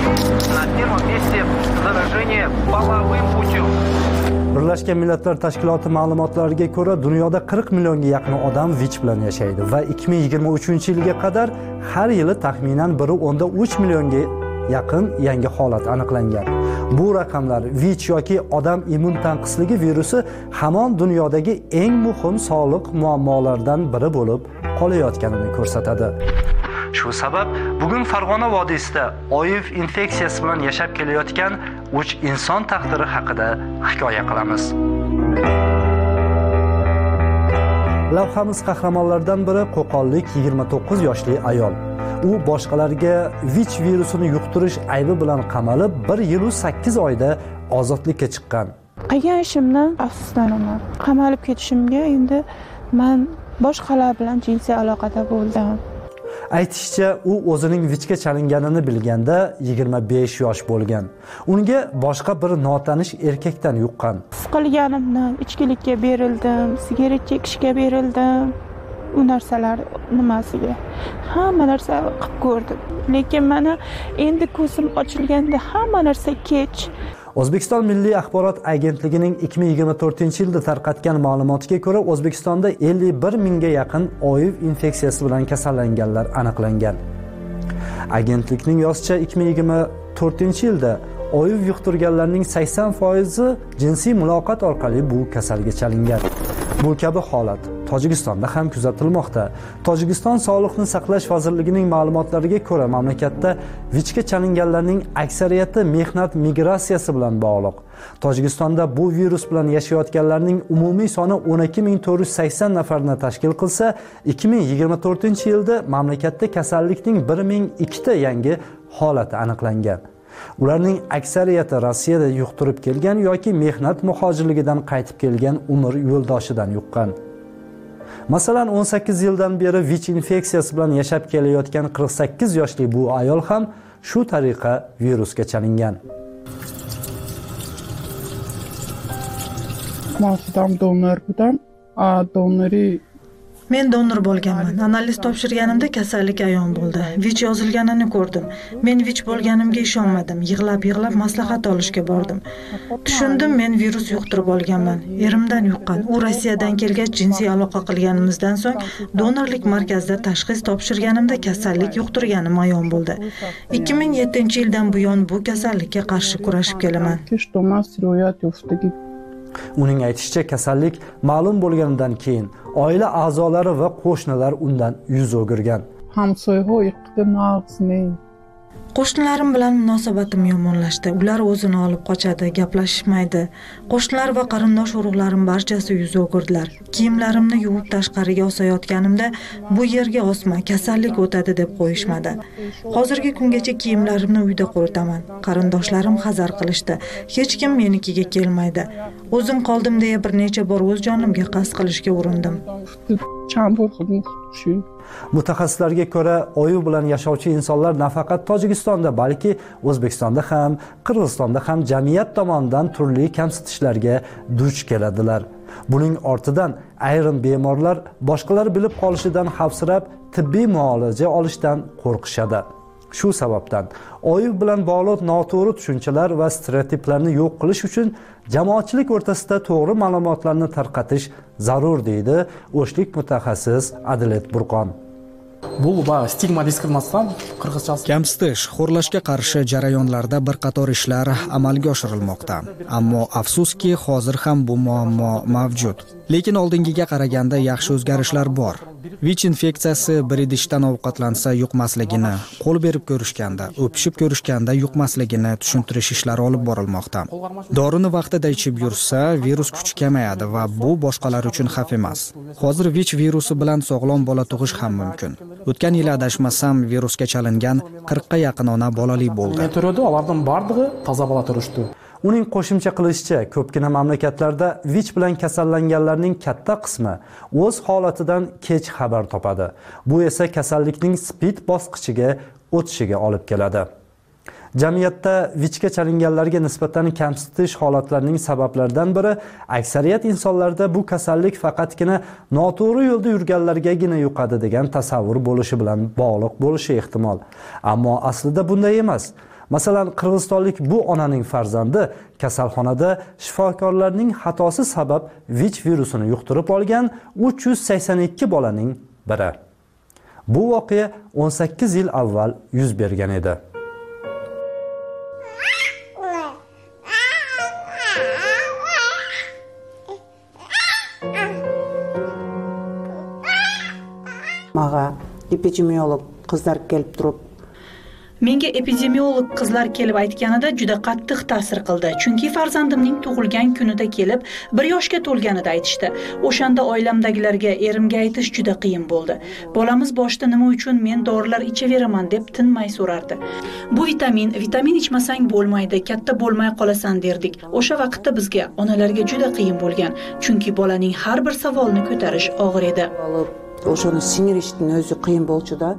Birlashgan Millatlar Tashkiloti ma'lumotlariga ko'ra, dunyoda 40 millionga yaqin odam VICH bilan yashaydi va 2023-yilga qadar har yili taxminan 1.3 millionga yaqin yangi holat aniqlangan. Bu raqamlar VICH yoki odam immun tanqisligi virusi hamon dunyodagi eng muhim sog'liq muammolaridan biri bo'lib qolayotganini ko'rsatadi. Shu sabab bugun Farg'ona vodiysida OIV infeksiyasi bilan yashab kelayotgan 3 inson taqdiri haqida hikoya qilamiz. Lavhamiz qahramonlaridan biri qo'qonlik 29 yoshli ayol. U boshqalarga VICH virusini yuqtirish aybi bilan qamalib 1 yil 8 oyda ozodlikka chiqqan. Qilgan ishimdan afsuslanaman. Qamalib ketishimga endi men boshqalar bilan jinsiy aloqada bo'ldim. Aytishicha, u o'zining VICHga chalinganini bilganda 25 yosh bo'lgan. Unga boshqa bir notanish erkakdan yuqqan. Qilganimdan ichkilikka berildim, sigaret chekishga berildim. U narsalar nimasiga? Hamma narsa qilib ko'rdim. Lekin mana endi ko'zim ochilganda hamma narsa kech. O'zbekiston Milliy axborot agentligining 2024-yilda tarqatgan ma'lumotiga ko'ra, O'zbekistonda 51 mingga yaqin OIV infeksiyasi bilan kasallanganlar aniqlangan. Agentlikning yozishicha, 2024-yilda OIV yuqtirganlarning 80% jinsiy muloqot orqali bu kasalga chalingan. Bu kabi holat Tojikistonda ham kuzatilmoqda. Tojikiston Sog'liqni saqlash vazirligining ma'lumotlariga ko'ra, mamlakatda VICHga chalinganlarning aksariyati mehnat migratsiyasi bilan bog'liq. Tojikistonda bu virus bilan yashayotganlarning umumiy soni 12480 nafarni tashkil qilsa, 2024-yilda mamlakatda kasallikning 1002 ta yangi holati aniqlangan. Ularning aksariyati Rossiyada yuqtirib kelgan yoki mehnat muhojirligidan qaytib kelgan umr yo'ldoshidan yuqqan. Masalan, 18 yildan beri VICH infeksiyasi bilan yashab kelayotgan 48 yoshli bu ayol ham shu tariqa virusga chalingan. Men donor bo'lganman. Analiz topshirganimda kasallik ayon bo'ldi. VICH yozilganini ko'rdim. Men VICH bo'lganimga ishonmadim. Yig'lab maslahat olishga bordim. Tushundim, men virus yuqtirib olganman. Erimdan yuqqan. U Rossiyadan kelgach jinsiy aloqa qilganimizdan so'ng donorlik markazida tashxis topshirganimda kasallik yuqtirganim ayon bo'ldi. 2007-yildan buyon bu kasallikka qarshi kurashib kelaman. Uning aytishicha, kasallik ma'lum bo'lganidan keyin oila a'zolari va qo'shnilar undan yuz o'girgan. Qo'shnilarim bilan munosabatim yomonlashdi. Ular o'zini olib qochadi, gaplashishmaydi. Qo'shnilar va qarindosh urug'larim barchasi yuz o'girdilar. Kiyimlarimni yuvib tashqariga osayotganimda bu yerga osma, kasallik o'tadi deb qo'yishmadi. Hozirgi kungacha kiyimlarimni uyda quritaman. Qarindoshlarim hazar qilishdi. Hech kim menikiga kelmaydi. O'zim qoldim deya bir necha bor o'z jonimga qasd qilishga urindim. Mutaxassislarga ko'ra, OYU bilan yashovchi insonlar nafaqat Tojikistonda, balki O'zbekistonda ham, Qirg'izistonda ham jamiyat tomonidan turli kamsitishlarga duch keladilar. Buning ortidan ayrim bemorlar boshqalar bilib qolishidan xavfsirab, tibbiy muolaja olishdan qo'rqishadi. Shu sababdan OYU bilan bog'liq noto'g'ri tushunchalar va stereotiplarni yo'q qilish uchun jamoatchilik o'rtasida to'g'ri ma'lumotlarni tarqatish zarur, deydi o'shlik mutaxassis Adilet Burqon. Kamsitish, xo'rlashga qarshi jarayonlarda bir qator ishlar amalga oshirilmoqda. Ammo afsuski, hozir ham bu muammo mavjud. Lekin oldingiga qaraganda yaxshi o'zgarishlar bor. VICH infeksiyasi bir idishdan ovqatlansa yuqmasligini, qo'l berib ko'rishganda, o'pishib ko'rishganda yuqmasligini tushuntirish ishlari olib borilmoqda. Dorini vaqtida ichib yursa, virus kuchi kamayadi va bu boshqalar uchun xavf emas. Hozir VICH virusi bilan sog'lom bola tug'ish ham mumkin. O'tgan yil adashmasam, virusga chalingan 40 ga yaqin ona bolali bo'ldi. Uning qo'shimcha qilishicha, ko'pgina mamlakatlarda VICH bilan kasallanganlarning katta qismi o'z holatidan kech xabar topadi. Bu esa kasallikning spid bosqichiga o'tishiga olib keladi. Jamiyatda VICHga chalinganlarga nisbatan kamsitish holatlarining sabablaridan biri aksariyat insonlarda bu kasallik faqatgina noto'g'ri yo'lda yurganlargagina yuqadi degan tasavvur bo'lishi bilan bog'liq bo'lishi ehtimol. Ammo aslida bunday emas. Masalan, qirg'izistonlik bu onaning farzandi kasalxonada shifokorlarning xatosi sabab VICH virusini yuqtirib olgan 382 bolaning biri. Bu voqea 18 yil avval yuz bergan edi. Maga epidemiolog qizlar kelib turib, menga epidemiolog qizlar kelib aytganida juda qattiq ta'sir qildi. Chunki farzandimning tug'ilgan kunida kelib 1 yoshga to'lganida aytishdi. O'shanda oilamdagilarga, erimga aytish juda qiyin bo'ldi. Bolamiz boshda nima uchun men dorilar ichaveraman deb tinmay so'rardi. Bu vitamin ichmasang bo'lmaydi, katta bo'lmay qolasan derdik. O'sha vaqtda bizga, onalarga juda qiyin bo'lgan. Chunki bolaning har bir savolini ko'tarish og'ir edi. O'shani singirishning o'zi qiyin bo'ldi-da.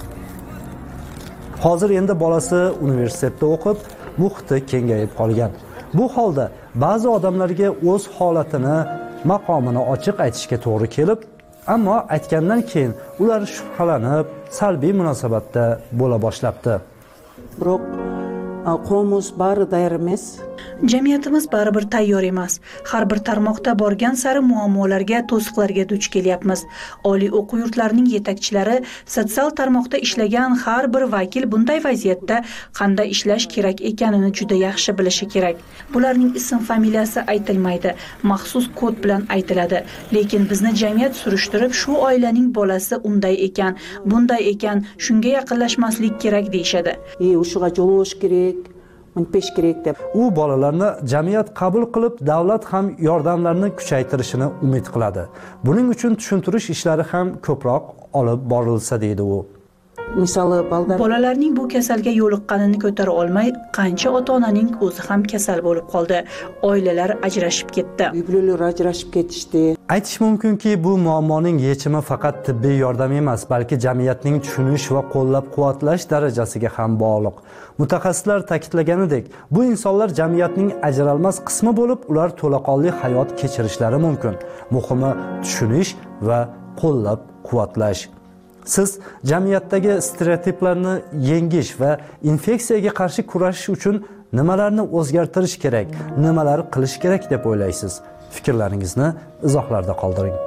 Hozir endi bolasi universitetda o'qib, muhiti kengayib qolgan. Bu holda ba'zi odamlarga o'z holatini, maqomini ochiq aytishga to'g'ri kelib, ammo aytgandan keyin ular shubhalanib, salbiy munosabatda bo'la boshlabdi. Biroq qavmimiz bari tayyor emas. Jamiyatimiz baribir tayyor emas. Har bir tarmoqda borgan sari muammolarga, to'siqlarga duch kelyapmiz. Oliy o'quv yurtlarining yetakchilari, sotsial tarmoqda ishlagan har bir vakil bunday vaziyatda qanday ishlash kerak ekanini juda yaxshi bilishi kerak. Bularning ism familiyasi aytilmaydi, maxsus kod bilan aytiladi. Lekin bizni jamiyat surishtirib, shu oilaning bolasi unday ekan, bunday ekan, shunga yaqinlashmaslik kerak deyshadi. O'shiga javosh kerak. U bolalarni jamiyat qabul qilib, davlat ham yordamlarni kuchaytirishini umid qiladi. Buning uchun tushuntirish ishlari ham ko'proq olib borilsa, deydi u. Bolalarning bu kasalga yo'liqqanini ko'tara olmay, qancha ota-onaning o'zi ham kasal bo'lib qoldi. Oilalar ajrashib ketdi. Uylar ajrashib ketishdi. Aytish mumkinki, bu muammoning yechimi faqat tibbiy yordam emas, balki jamiyatning tushunish va qo'llab-quvvatlash darajasiga ham bog'liq. Mutaxassislar ta'kidlaganidek, bu insonlar jamiyatning ajralmas qismi bo'lib, ular to'laqonli hayot kechirishlari mumkin. Muhimi tushunish va qo'llab-quvvatlash. Siz jamiyatdagi stereotiplarni yengish va infeksiyaga qarshi kurashish uchun nimalarni o'zgartirish kerak, nimalar qilish kerak deb o'ylaysiz? Fikrlaringizni izohlarda qoldiring.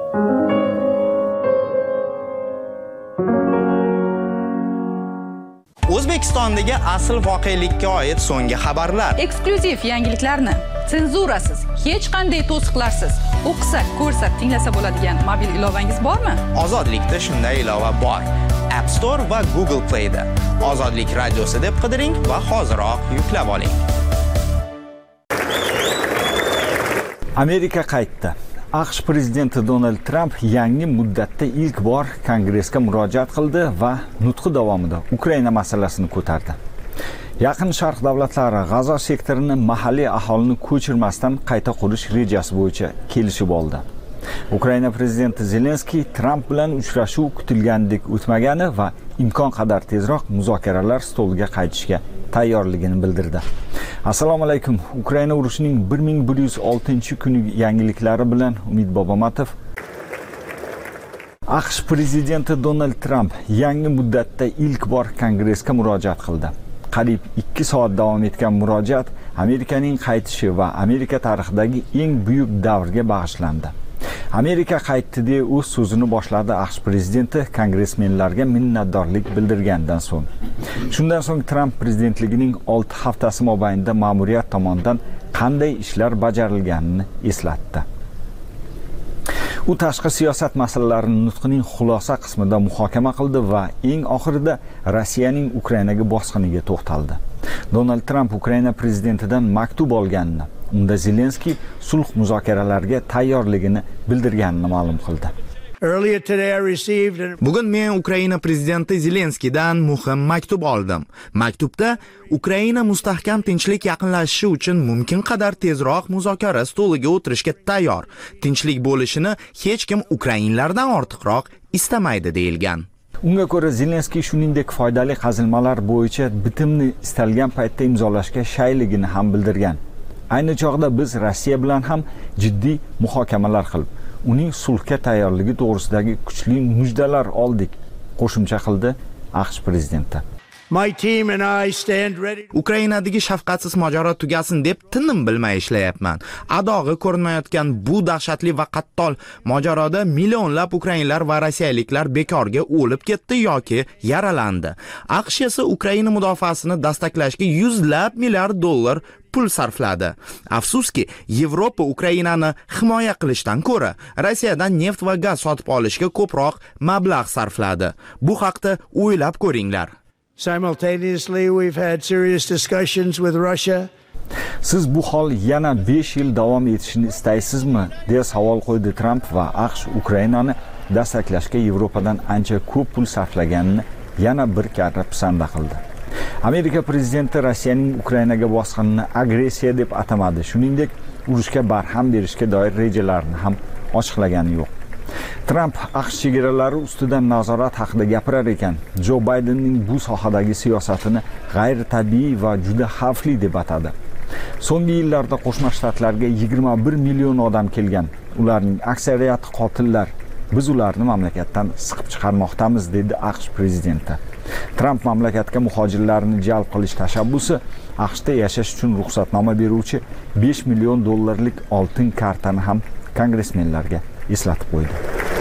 O'zbekistondagi asl voqelikka oid so'nggi xabarlar. Eksklyuziv yangiliklarni senzurasiz, hech qanday to'siqlarsiz o'qisa, ko'rsa, tinglasa bo'ladigan mobil ilovangiz bormi? Ozodlikda shunday ilova bor. App Store va Google Play da. Ozodlik radiosi deb qidiring va hoziroq yuklab oling. Amerika qaytdi. AQSh prezidenti Donald Trump yangi muddatda ilk bor Kongressga murojaat qildi va nutqi davomida Ukraina masalasini ko'tardi. Yaqin Sharq davlatlari G'azo sektorini mahalliy aholini ko'chirmasdan qayta qurish rejasi bo'yicha kelishib oldi. Ukraina prezidenti Zelenskiy Trump bilan uchrashuv kutilgandek o'tmagani va imkon qadar tezroq muzokaralar stoliga qaytishga tayyorligini bildirdi. Assalomu alaykum. Ukraina urushining 1106-kuni yangiliklari bilan Umid Bobomatov. AQSh prezidenti Donald Trump yangi muddatda ilk bor Kongressga murojaat qildi. Qariyb 2 soat davom etgan murojaat Amerikaning qaytishi va Amerika tarixidagi eng buyuk davrga bag'ishlandi. Amerika qaytdi deb o'z so'zini boshladi AQSh prezidenti kongressmenlarga minnatdorlik bildirgandan so'ng. Shundan so'ng Trump prezidentligining 6 haftasi mobaynida ma'muriyat tomonidan qanday ishlar bajarilganini eslatdi. U tashqi siyosat masalalarini nutqining xulosa qismida muhokama qildi va eng oxirida Rossiyaning Ukrainaga bosqiniga to'xtaldi. Donald Trump Ukraina prezidentidan maktub olganini, unda Zelenskiy sulh muzokaralariga tayyorligini bildirganini ma'lum qildi. Bugun men Ukraina prezidenti Zelenskiydan muhim maktub oldim. Maktubda Ukraina mustahkam tinchlik yaqinlashishi uchun mumkin qadar tezroq muzokara stoliga o'tirishga tayyor. Tinchlik bo'lishini hech kim ukrainlardan ortiqroq istamaydi deyilgan. Unga ko'ra Zelenskiy shuningdek foydali qazilmalar bo'yicha bitimni istalgan paytda imzolashga shayligini ham bildirgan. Ayni chog'da biz Rossiya bilan ham jiddiy muhokamalar qilib, uning sulhga tayyorligi to'g'risidagi kuchli mujdalar oldik, qo'shimcha qildi AQSh prezidenti. Ukrainadagi shafqatsiz mojaro tugasin deb tinim bilmay ishlayapman. Adog'i ko'rinmayotgan bu dahshatli va qattol mojaroda millionlab ukrainlar va rossiyaliklar bekorga o'lib ketdi yoki yaralandi. AQSh esa Ukraina mudofaasini dastaklashga yuzlab milliard dollar pul sarfladi. Afsuski, Yevropa Ukrainani himoya qilishdan ko'ra Rossiyadan neft va gaz sotib olishga ko'proq mablag' sarfladi. Bu haqda o'ylab ko'ringlar. Simultaneously, we've had serious discussions with Russia. Siz bu hol yana 5 yil davom etishini istaysizmi? deya savol qo'ydi Trump va AQSh Ukrainani dastaklashga Yevropadan ancha ko'p pul sarflaganini yana bir karra pisanda qildi. Amerika prezidenti Rossiyaning Ukrainaga bosqinini agressiya deb atamadi. Shuningdek, urushga barham berishga doir rejalarini ham ochiqlagani yo'q. Trump AQSh chegaralari ustidan nazorat haqida gapirar ekan, Joe Bidenning bu sohadagi siyosatini g'ayritabiiy va juda xavfli deb atadi. So'nggi yillarda Qo'shma Shtatlarga 21 million odam kelgan. Ularning aksariyati qotillar. Biz ularni mamlakatdan siqib chiqarmoqdamiz, dedi AQSh prezidenti. Trump mamlakatga muhojirlarni jalb qilish tashabbusi AQShda yashash uchun ruxsatnoma beruvchi 5 million dollarlik oltin kartani ham kongressmenlarga eslatib qo'ydi.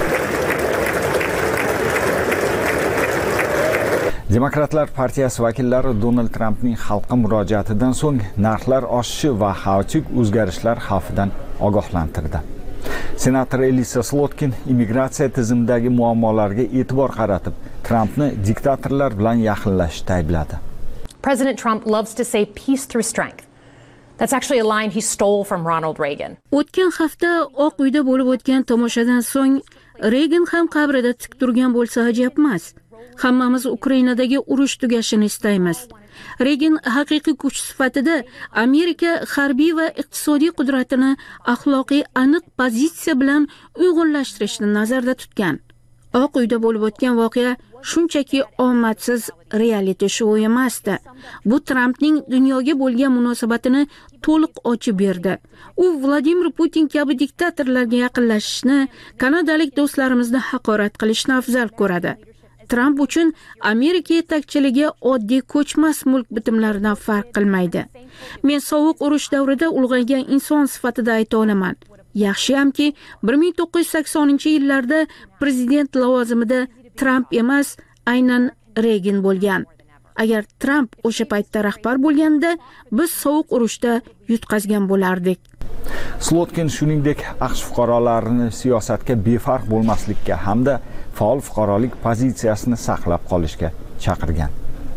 Demokratlar partiyasi vakillari Donald Trumpning xalqqa murojaatidan so'ng narxlar oshishi va xavfli o'zgarishlar xavfidan ogohlantirdi. Senator Elissa Slotkin immigratsiya tizimidagi muammolarga e'tibor qaratib, Trumpni diktatorlar bilan yaqinlashishda aybladi. President Trump loves to say peace through strength. That's actually a line he stole from Ronald Reagan. O'tgan hafta Oq uyda bo'lib o'tgan tomoshadan so'ng Reagan ham qabrida tik turgan bo'lsa ajab emas. Hammamiz Ukrainadagi urush tugashini istaymiz. Reagan haqiqiy kuch sifatida Amerika harbiy va iqtisodiy qudratini axloqiy aniq pozitsiya bilan uyg'unlashtirishni nazarda tutgan. Oq uyda bo'lib o'tgan voqea shunchaki omadsiz reality show emasdi. Bu Trumpning dunyoga bo'lgan munosabatini to'liq ochib berdi. U Vladimir Putin kabi diktatorlarga yaqinlashishni, kanadalik do'stlarimizni haqorat qilishni afzal ko'radi. Trump uchun Amerika yetakchiligi oddiy ko'chmas mulk bitimlaridan farq qilmaydi. Men sovuq urush davrida ulg'aygan inson sifatida ayta olaman. Yaxshiyamki 1980-yillarda prezident lavozimida Trump emas, aynan Reagan bo'lgan. Agar Trump o'sha paytda rahbar bo'lganda, biz sovuq urushda yutqazgan bo'lardik. Slotkin shuningdek AQSh fuqarolarini siyosatga befarq bo'lmaslikka hamda faol fuqarolik pozitsiyasini saqlab qolishga chaqirgan.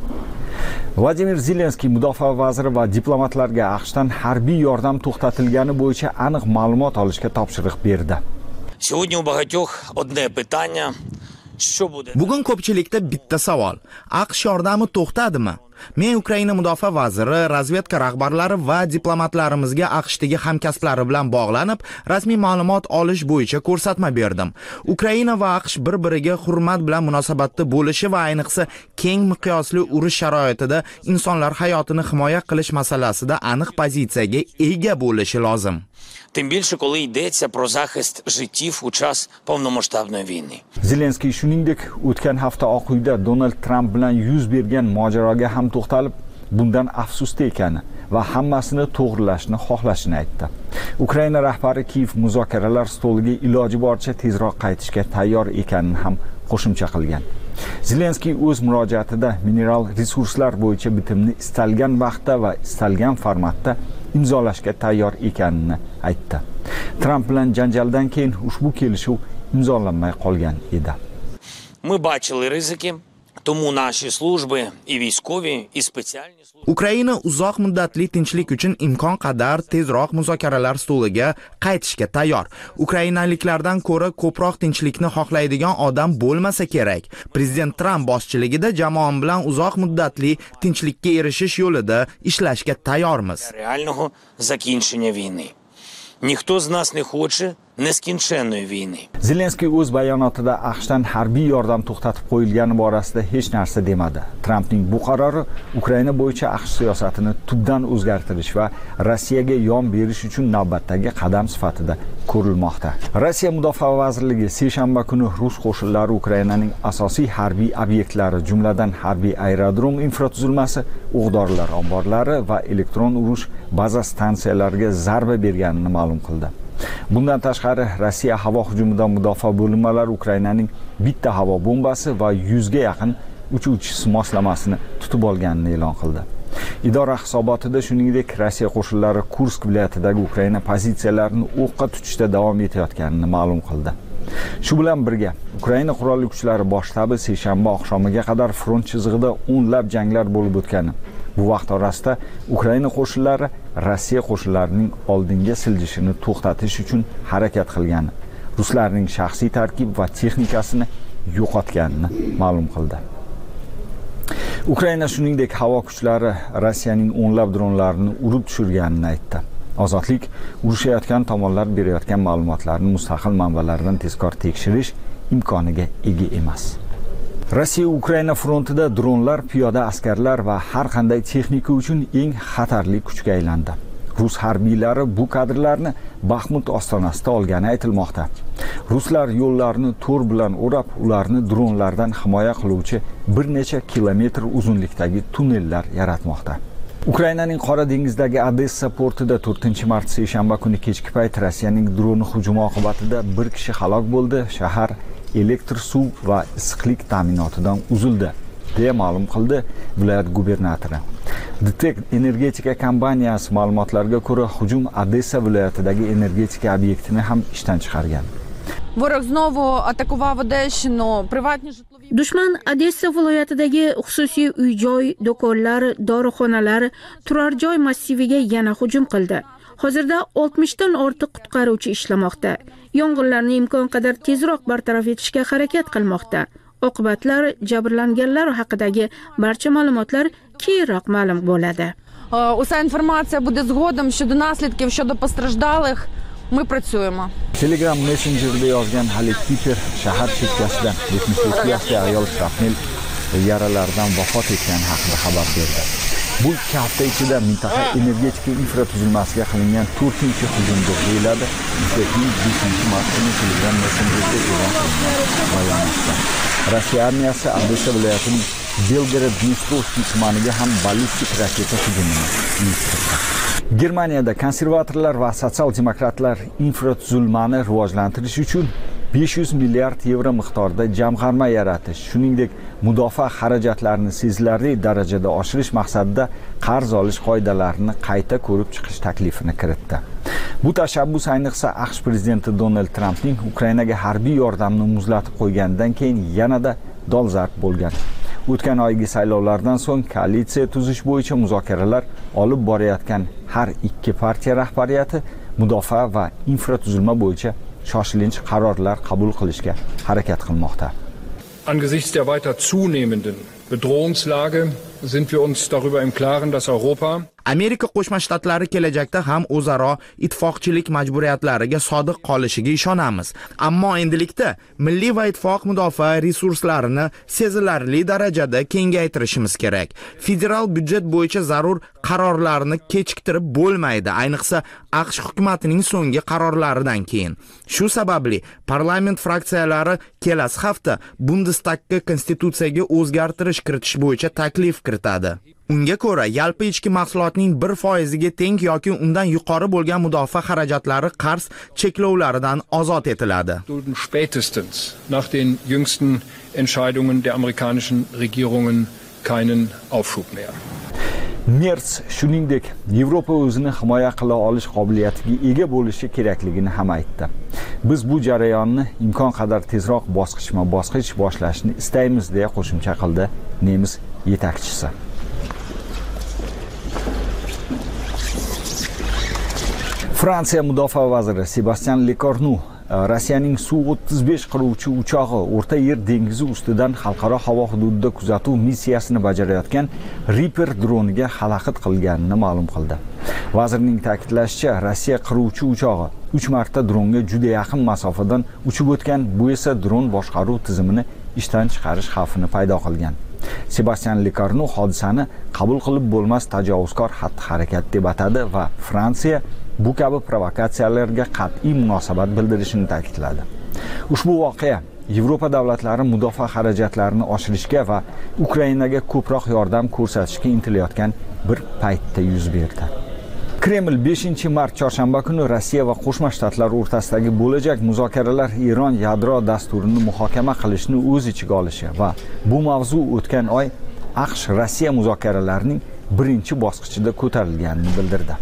Vladimir Zelenskiy mudofaa vaziri va diplomatlarga AQShdan harbiy yordam to'xtatilgani bo'yicha aniq ma'lumot olishga topshiriq berdi. Сегодня у багатьох одне питання. Bugun ko'pchilikda bitta savol. AQSh yordami to'xtadimi? Men Ukraina mudofaa vaziri, razvedka rahbarlari va diplomatlarimizga AQShdagi hamkasblari bilan bog'lanib, rasmiy ma'lumot olish bo'yicha ko'rsatma berdim. Ukraina va AQSh bir-biriga hurmat bilan munosabatda bo'lishi va ayniqsa keng miqyosli urush sharoitida insonlar hayotini himoya qilish masalasida aniq pozitsiyaga ega bo'lishi lozim. Тим більше, коли йдеться про захист життів у час повномасштабної війни. Zelenskiy shuningdek, o'tgan hafta Oq uyda Donald Trump bilan yuz bergan mojaroga ham to'xtalib, bundan afsusda ekani va hammasini to'g'rilashni xohlashini aytdi. Ukraina rahbari Kiyev muzokaralar stoliga iloji boricha tezroq qaytishga tayyor ekanini ham qo'shimcha qilgan. Zelenskiy o'z murojaatida mineral resurslar bo'yicha bitimni istalgan vaqtda va istalgan formatda imzolashga tayyor ekanini aytdi. Tramp bilan janjaldan keyin ushbu kelishuv imzolanmay qolgan edi. Ми бачили ризики, тому наші служби і військові, і спеціальні служби. Ukraina uzoq muddatli tinchlik uchun imkon qadar tezroq muzokaralar stoliga qaytishga tayyor. Ukrainaliklardan ko'ra ko'proq tinchlikni xohlaydigan odam bo'lmasa kerak. Prezident Tramp boshchiligida jamoam bilan uzoq muddatli tinchlikka erishish yo'lida ishlashga tayyormiz. Реального закінчення війни. Ніхто з нас не хоче neskінченної війни. Zelenskiy o'z bayonotida AQShdan harbiy yordam to'xtatib qo'yilgani borasida hech narsa demadi. Trampning bu qarori Ukraina bo'yicha AQSh siyosatini tubdan o'zgartirish va Rossiyaga yon berish uchun navbatdagi qadam sifatida ko'rilmoqda. Rossiya mudofaa vazirligi seshanba kuni rus qo'shinlari Ukrainaning asosiy harbiy obyektlari, jumladan harbiy aerodrom infratuzilmasi, o'q-dorilar omborlari va elektron urush baza stansiyalariga zarba berganini ma'lum qildi. Bundan tashqari Rossiya havo hujumidan mudofaa bo'linmalari Ukrainaning bitta havo bombasi va 100 ga yaqin uchuvchi moslamasini tutib olganini e'lon qildi. Idora hisobotida shuningdek Rossiya qo'shinlari Kursk viloyatidagi Ukraina pozitsiyalarini o'qqa tutishda davom etayotganini ma'lum qildi. Shu bilan birga Ukraina qurolli kuchlari bosh shtabi seshanba oqshomiga qadar front chizig'ida o'nlab janglar bo'lib o'tgani, bu vaqt orasida Ukraina qo'shinlari Rossiya qo'shinlarining oldinga siljishini to'xtatish uchun harakat qilgani, ruslarning shaxsiy tarkib va texnikasini yo'qotganini ma'lum qildi. Ukraina shuningdek havo kuchlari Rossiyaning o'nlab dronlarini urib tushirganini aytdi. Ozodlik urushayotgan tomonlar berayotgan ma'lumotlarni mustaqil manbalardan tezkor tekshirish imkoniga ega emas. Rossiya Ukraina frontida dronlar, piyoda askarlar va har qanday texnika uchun eng xatarli kuchga aylandi. Rus harbiylari bu kadrlarni Baxmut ostonasida olgani aytilmoqda. Ruslar yo'llarni to'r bilan o'rab, ularni dronlardan himoya qiluvchi bir necha kilometr uzunlikdagi tunnellar yaratmoqda. Ukrainaning Qora dengizdagi Odessa portida 4-mart seshanba kuni kechki payt Rossiyaning droni hujumi oqibatida bir kishi halok bo'ldi. Shahar elektr suv va issiqlik ta'minotidan uzildi, deya ma'lum qildi viloyat gubernatori. DTEK energetika kompaniyasi ma'lumotlariga ko'ra, hujum Odessa viloyatidagi energetika obyektini ham ishdan chiqargan. Ворог знову атакував Одещину, приватні житлові. Dushman Odessa viloyatidagi xususiy uy-joy, do'konlar, dorixonalar, turar joy massiviga yana hujum qildi. Hozirda 60 dan ortiq qutqaruvchi ishlamoqda. Yong'inlarni imkon qadar tezroq bartaraf etishga harakat qilmoqda. Oqibatlar, jabrlanganlar haqidagi barcha ma'lumotlar keyinroq ma'lum bo'ladi. Уся інформація буде згодом щодо наслідків, щодо постраждалих. Мы працюємо. Telegram Messenger'da yozgan Halil Piper shahar chekkasida 72 yoshli ayol shrapnel yaralardan vafot etgani haqida xabar berdi. Bu 2 hafta ichida mintaqa energetika infratuzilmasiga qilingan 4-hujumdir deyiladi. Prezidentning 5-mart kuni Telegram Messenger'da e'lon qilingan bayonotda. Rossiya armiyasi Odessa viloyatining Belgorod-Dnestrovskiy tumaniga ham ballistik raketa hujumini uyushtirdi. Germaniyada konservatorlar va sotsial-demokratlar infratuzilmani rivojlantirish uchun 500 milliard yevro miqdorida jamg'arma yaratish, shuningdek mudofaa xarajatlarini sezilarli darajada oshirish maqsadida qarz olish qoidalarini qayta ko'rib chiqish taklifini kiritdi. Bu tashabbus ayniqsa AQSh prezidenti Donald Trampning Ukrainaga harbiy yordamni muzlatib qo'yganidan keyin yanada dolzarb bo'lgan. O'tgan oygi saylovlardan so'ng koalitsiya tuzish bo'yicha muzokaralar olib borayotgan har ikki partiya rahbariyati mudofaa va infratuzilma bo'yicha shoshilinch qarorlar qabul qilishga harakat qilmoqda. Angesichts der weiter zunehmenden Bedrohungslage sind wir uns darüber im Klaren, dass Europa Amerika Qo'shma Shtatlari kelajakda ham o'zaro ittifoqchilik majburiyatlariga sodiq qolishiga ishonamiz. Ammo endilikda milliy va ittifoq mudofaa resurslarini sezilarli darajada kengaytirishimiz kerak. Federal byudjet bo'yicha zarur qarorlarni kechiktirib bo'lmaydi, ayniqsa AQSh hukumatining so'nggi qarorlaridan keyin. Shu sababli parlament fraksiyalari kelasi hafta Bundestagga konstitutsiyaga o'zgartirish kiritish bo'yicha taklif kiritadi. Unga ko'ra, yalpi ichki mahsulotning 1% ga teng yoki undan yuqori bo'lgan mudofaa xarajatlari qarz cheklovlaridan ozod etiladi. Spätestens nach den jüngsten Entscheidungen der amerikanischen Regierungen keinen Aufschub mehr. Merz shuningdek, Yevropa o'zini himoya qila olish qobiliyatiga ega bo'lishi kerakligini ham aytdi. Biz bu jarayonni imkon qadar tezroq bosqichma-bosqich boshlashni istaymiz deya qo'shimcha qildi nemis yetakchisi. Fransiya mudofaa vaziri Sebastien Lecornu Rossiyaning Su-35 qiruvchi uchog'i O'rta Yer dengizi ustidan xalqaro havo hududida kuzatuv missiyasini bajarayotgan Reaper droniga xalaqit qilganini ma'lum qildi. Vazirning ta'kidlashicha, Rossiya qiruvchi uchog'i 3 marta dronga juda yaqin masofadan uchib o'tgan, bu esa dron boshqaruv tizimini ishdan chiqarish xavfini paydo qilgan. Sebastien Lecornu hodisani qabul qilib bo'lmas tajovuzkor xatti-harakat deb atadi va Fransiya bu kabi provokatsiyalarga qat'iy munosabat bildirishini ta'kidladi. Ushbu voqea Yevropa davlatlari mudofaa xarajatlarini oshirishga va Ukrainaga ko'proq yordam ko'rsatishga intilayotgan bir paytda yuz berdi. Kreml 5-mart chorshanba kuni Rossiya va Qo'shma Shtatlar o'rtasidagi bo'lajak muzokaralar Eron yadro dasturini muhokama qilishni o'z ichiga olishi va bu mavzu o'tgan oy AQSh Rossiya muzokaralarining birinchi bosqichida ko'tarilganini bildirdi.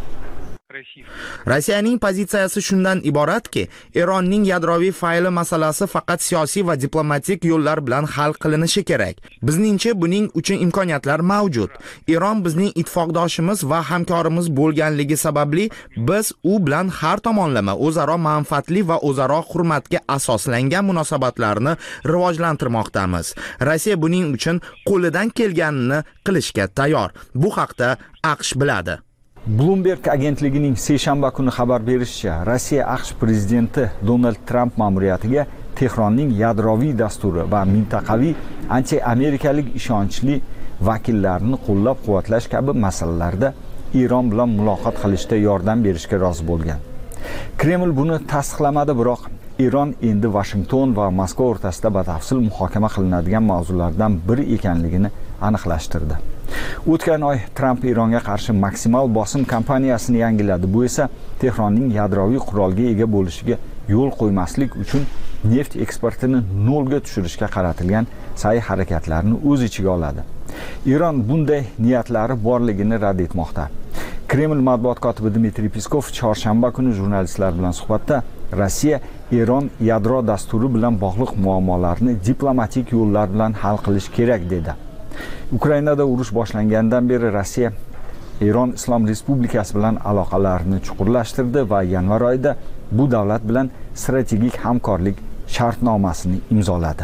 Rossiyaning pozitsiyasi shundan iboratki, Eronning yadroviy fayli masalasi faqat siyosiy va diplomatik yo'llar bilan hal qilinishi kerak. Bizningcha buning uchun imkoniyatlar mavjud. Eron bizning ittifoqdoshimiz va hamkorimiz bo'lganligi sababli biz u bilan har tomonlama o'zaro manfaatli va o'zaro hurmatga asoslangan munosabatlarni rivojlantirmoqdamiz. Rossiya buning uchun qo'lidan kelganini qilishga tayyor. Bu haqda AQSh biladi. Bloomberg agentligining seshanba kuni xabar berishicha, Rossiya AQSh prezidenti Donald Trump ma'muriyatiga Tehronning yadroviy dasturi va mintaqaviy anti-amerikalik ishonchli vakillarini qo'llab-quvvatlash kabi masalalarda Eron bilan muloqot qilishda yordam berishga rozi bo'lgan. Kreml buni tasdiqlamadi, biroq Eron endi Washington va Moskva o'rtasida batafsil muhokama qilinadigan mavzulardan biri ekanligini aniqlashtirdi. O'tgan oy Trump Eronga qarshi maksimal bosim kampaniyasini yangiladi. Bu esa Tehronning yadroviy qurolga ega bo'lishiga yo'l qo'ymaslik uchun neft eksportini nolga tushirishga qaratilgan sa'y harakatlarini o'z ichiga oladi. Eron bunday niyatlari borligini rad etmoqda. Kreml matbuot kotibi Dmitriy Peskov chorshanba kuni jurnalistlar bilan suhbatda Rossiya Eron yadro dasturi bilan bog'liq muammolarni diplomatik yo'llar bilan hal qilish kerak dedi. Ukrainada urush boshlangandan beri Rossiya Eron Islom Respublikasi bilan aloqalarini chuqurlashtirdi va yanvar oyida bu davlat bilan strategik hamkorlik shartnomasini imzoladi.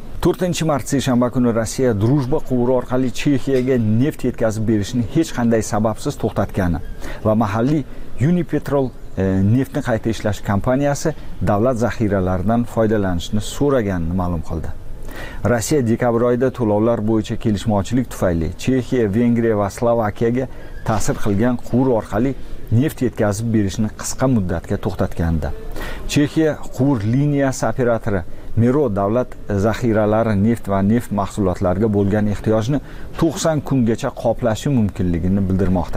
4-mart seshanba kuni Rossiya Drujba quvuri orqali Chexiyaga neft yetkazib berishni hech qanday sababsiz to'xtatgani va mahalliy Unipetrol neftni qayta ishlash kompaniyasi davlat zaxiralaridan foydalanishni so'raganini ma'lum qildi. Rossiya dekabr oyida to'lovlar bo'yicha kelishmovchilik tufayli Chexiya, Vengriya va Slovakiyaga ta'sir qilgan quvur orqali neft yetkazib berishni qisqa muddatga to'xtatgandi. Chexiya quvur liniyasi operatori Mero davlat zaxiralari neft va neft mahsulotlariga bo'lgan ehtiyojni 90 kungacha qoplashi mumkinligini bildirmoqda.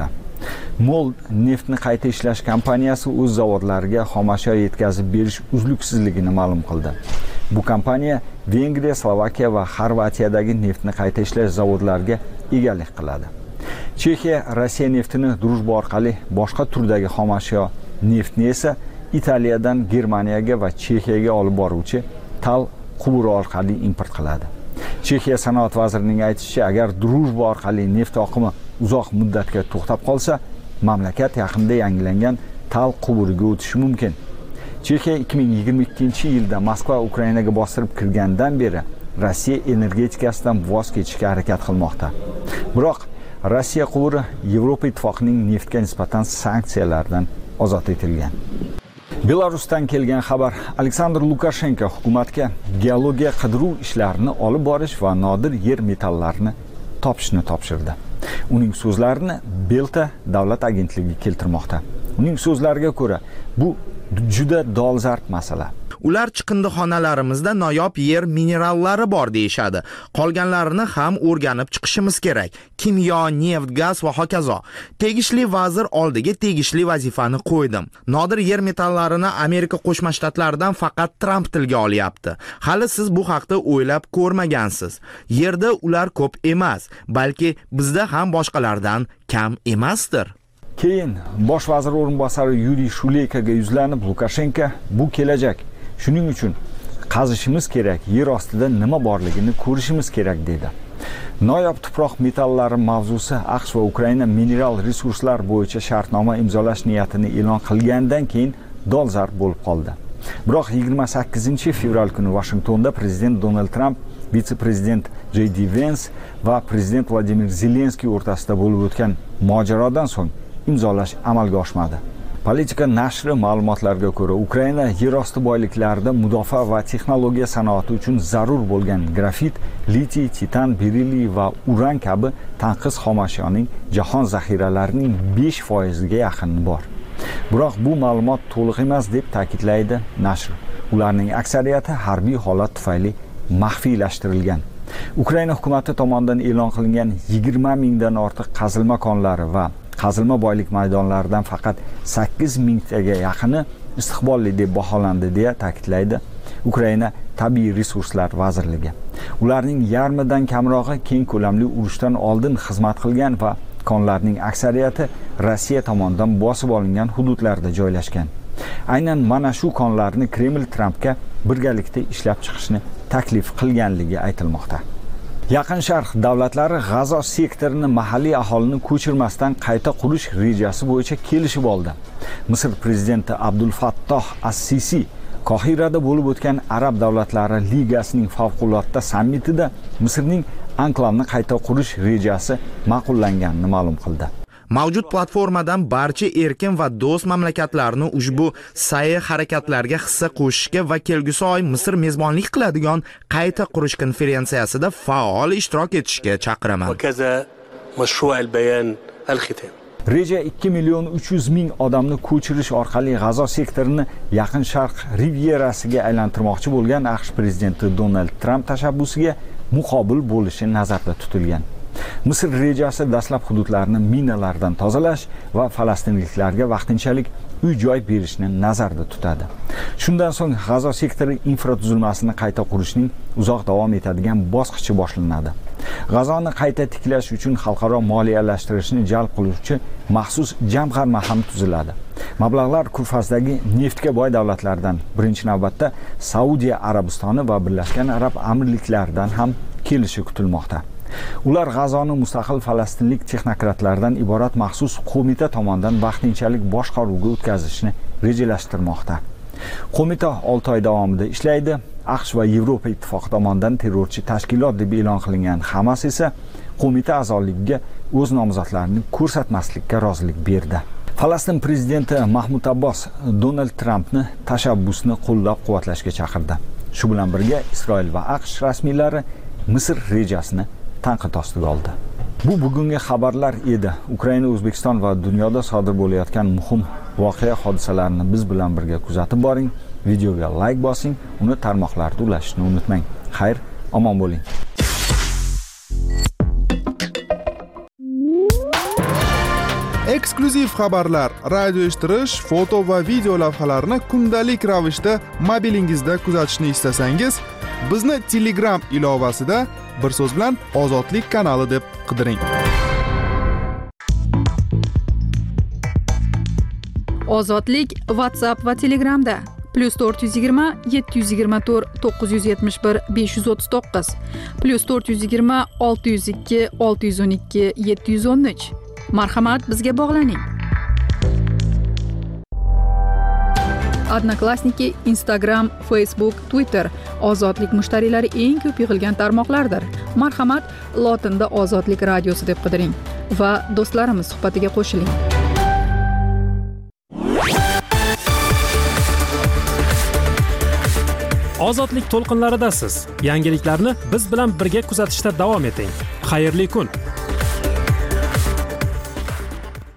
MOL neftni qayta ishlash kompaniyasi o'z zavodlariga xomashyo yetkazib berish uzluksizligini ma'lum qildi. Bu kompaniya Vengriya, Slovakiya va Xorvatiyadagi neftni qayta ishlash zavodlariga egalik qiladi. Chexiya Rossiya neftini Drujba orqali boshqa turdagi xomashyo neftni esa Italiyadan Germaniyaga va Chexiyaga olib boruvchi TAL quvuri orqali import qiladi. Chexiya sanoat vazirining aytishicha, agar Drujba orqali neft oqimi uzoq muddatga to'xtab qolsa, mamlakat yaqinda yangilangan TAL quvuriga o'tishi mumkin. Chexiya 2022-yilda Moskva Ukrainaga bostirib kirgandan beri Rossiya energetikasidan voz kechishga harakat qilmoqda. Biroq Rossiya quvuri Yevropa ittifoqining neftga nisbatan sanksiyalardan ozod etilgan. Belarusdan kelgan xabar: Aleksandr Lukashenko hukumatga geologiya qidiruv ishlarini olib borish va nodir yer metallarini topishni topshirdi. Uning so'zlarini Belta davlat agentligi keltirmoqda. Uning so'zlariga ko'ra, bu juda dolzarb masala. Ular chiqindixonalarimizda noyob yer minerallari bor deyishadi. Qolganlarini ham o'rganib chiqishimiz kerak. Kimyo, neft, gaz va hokazo. Tegishli vazir oldiga tegishli vazifani qo'ydim. Nodir yer metallarini Amerika Qo'shma Shtatlaridan faqat Trump tilga olyapti. Hali siz bu haqda o'ylab ko'rmagansiz. Yerda ular ko'p emas, balki bizda ham boshqalardan kam emasdir. Keyin bosh vazir o'rinbosari Yuriy Shuleykaga yuzlanib, Lukashenko bu kelajak. Shuning uchun qazishimiz kerak, yer ostida nima borligini ko'rishimiz kerak dedi. Noyob tuproq metallari mavzusi AQSh va Ukraina mineral resurslar bo'yicha shartnoma imzolash niyatini e'lon qilgandan keyin dolzarb bo'lib qoldi. Biroq 28-fevral kuni Washingtonda prezident Donald Trump, vitse-prezident J.D. Vance va prezident Vladimir Zelenskiy o'rtasida bo'lib o'tgan mojarodan so'ng imzolash amalga oshmadi. Politika nashri ma'lumotlarga ko'ra, Ukraina yerosti boyliklarida mudofaa va texnologiya sanoati uchun zarur bo'lgan grafit, litiy, titan, berilliy va uran kabi tanqis xomashyoning jahon zaxiralarining 5% ga yaqini bor. Biroq bu ma'lumot to'liq emas deb ta'kidlaydi nashr. Ularning aksariyati harbiy holat tufayli maxfiylashtirilgan. Ukraina hukumati tomonidan e'lon qilingan 20 mingdan ortiq qazilma konlari va qazilma boylik maydonlaridan faqat 8 mingtaga yaqini istiqbolli deb baholandi deya ta'kidlaydi Ukraina Tabiiy resurslar vazirligi. Ularning yarmidan kamrog'i keng ko'lamli urushdan oldin xizmat qilgan va konlarning aksariyati Rossiya tomonidan bosib olingan hududlarda joylashgan. Aynan mana shu konlarni Kreml Trumpga birgalikda ishlab chiqishni taklif qilganligi aytilmoqda. Yaqin Sharq davlatlari G'azo sektorini mahalliy aholini ko'chirmasdan qayta qurish rejasi bo'yicha kelishib oldi. Misr prezidenti Abdul Fattoh as-Sisi Qohirada bo'lib o'tgan Arab davlatlari ligasining favqulodda sammitida Misrning anklavni qayta qurish rejasi ma'qullanganini ma'lum qildi. Mavjud platformadan barcha erkin va do'st mamlakatlarni ushbu sa'y harakatlarga hissa qo'shishga va kelgusi oy Misr mezbonlik qiladigan qayta qurish konferensiyasida faol ishtirok etishga chaqiraman. Reja 2.300.000 odamni ko'chirish orqali G'azo sektorini Yaqin Sharq rivierasiga aylantirmoqchi bo'lgan AQSh prezidenti Donald Trump tashabbusiga muqobil bo'lishi nazarda tutilgan. Misr rejasi dastlab hududlarni minalardan tozalash va falastinliklarga vaqtinchalik uy-joy berishni nazarda tutadi. Shundan so'ng G'azo sektori infratuzilmasini qayta qurishning uzoq davom etadigan bosqichi boshlanadi. G'azoni qayta tiklash uchun xalqaro moliyalashtirishni jalb qiluvchi maxsus jamg'arma ham tuziladi. Mablag'lar Kurfazdagi neftga boy davlatlardan, birinchi navbatda Saudiya Arabistoni va Birlashgan Arab Amirliklaridan ham kelishi kutilmoqda. Ular G'azoni mustaqil falastinlik texnokratlardan iborat maxsus qo'mita tomonidan vaqtinchalik boshqaruvga o'tkazishni rejalashtirmoqda. Qo'mita 6 oy davomida ishlaydi. AQSh va Yevropa ittifoqi tomonidan terrorchi tashkilot deb e'lon qilingan Hamas esa qo'mita a'zoligiga o'z nomzodlarini ko'rsatmaslikka rozilik berdi. Falastin prezidenti Mahmud Abbos Donald Trumpni tashabbusni qo'llab-quvvatlashga chaqirdi. Shu bilan birga Isroil va AQSh rasmiylari Misr rejasini tanqid ostiga oldi. Bu bugungi xabarlar edi. Ukraina, O'zbekiston va dunyoda sodir bo'layotgan muhim voqea hodisalarni biz bilan birga kuzatib boring. Videoga like bosing, uni tarmoqlarda ulashishni unutmang. Xayr, omon bo'ling. Eksklyuziv xabarlar, radio eshittirish, foto va video lavhalarni kundalik ravishda mobilingizda kuzatishni istasangiz, bizni Telegram ilovasida bir so'z bilan Ozodlik kanali deb qidiring. Ozodlik WhatsApp va Telegramda +420 724 971 539 +420 602 612 713. Marhamat, bizga bog'laning. Odnoklassniki, Instagram, Facebook, Twitter Ozodlik mushtariylari eng ko'p yig'ilgan tarmoqlardir. Marhamat, lotinda Ozodlik radiosi deb qidiring va do'stlarimiz suhbatiga qo'shiling. Ozodlik to'lqinlaridasiz. Yangiliklarni biz bilan birga kuzatishda davom eting. Xayrli kun.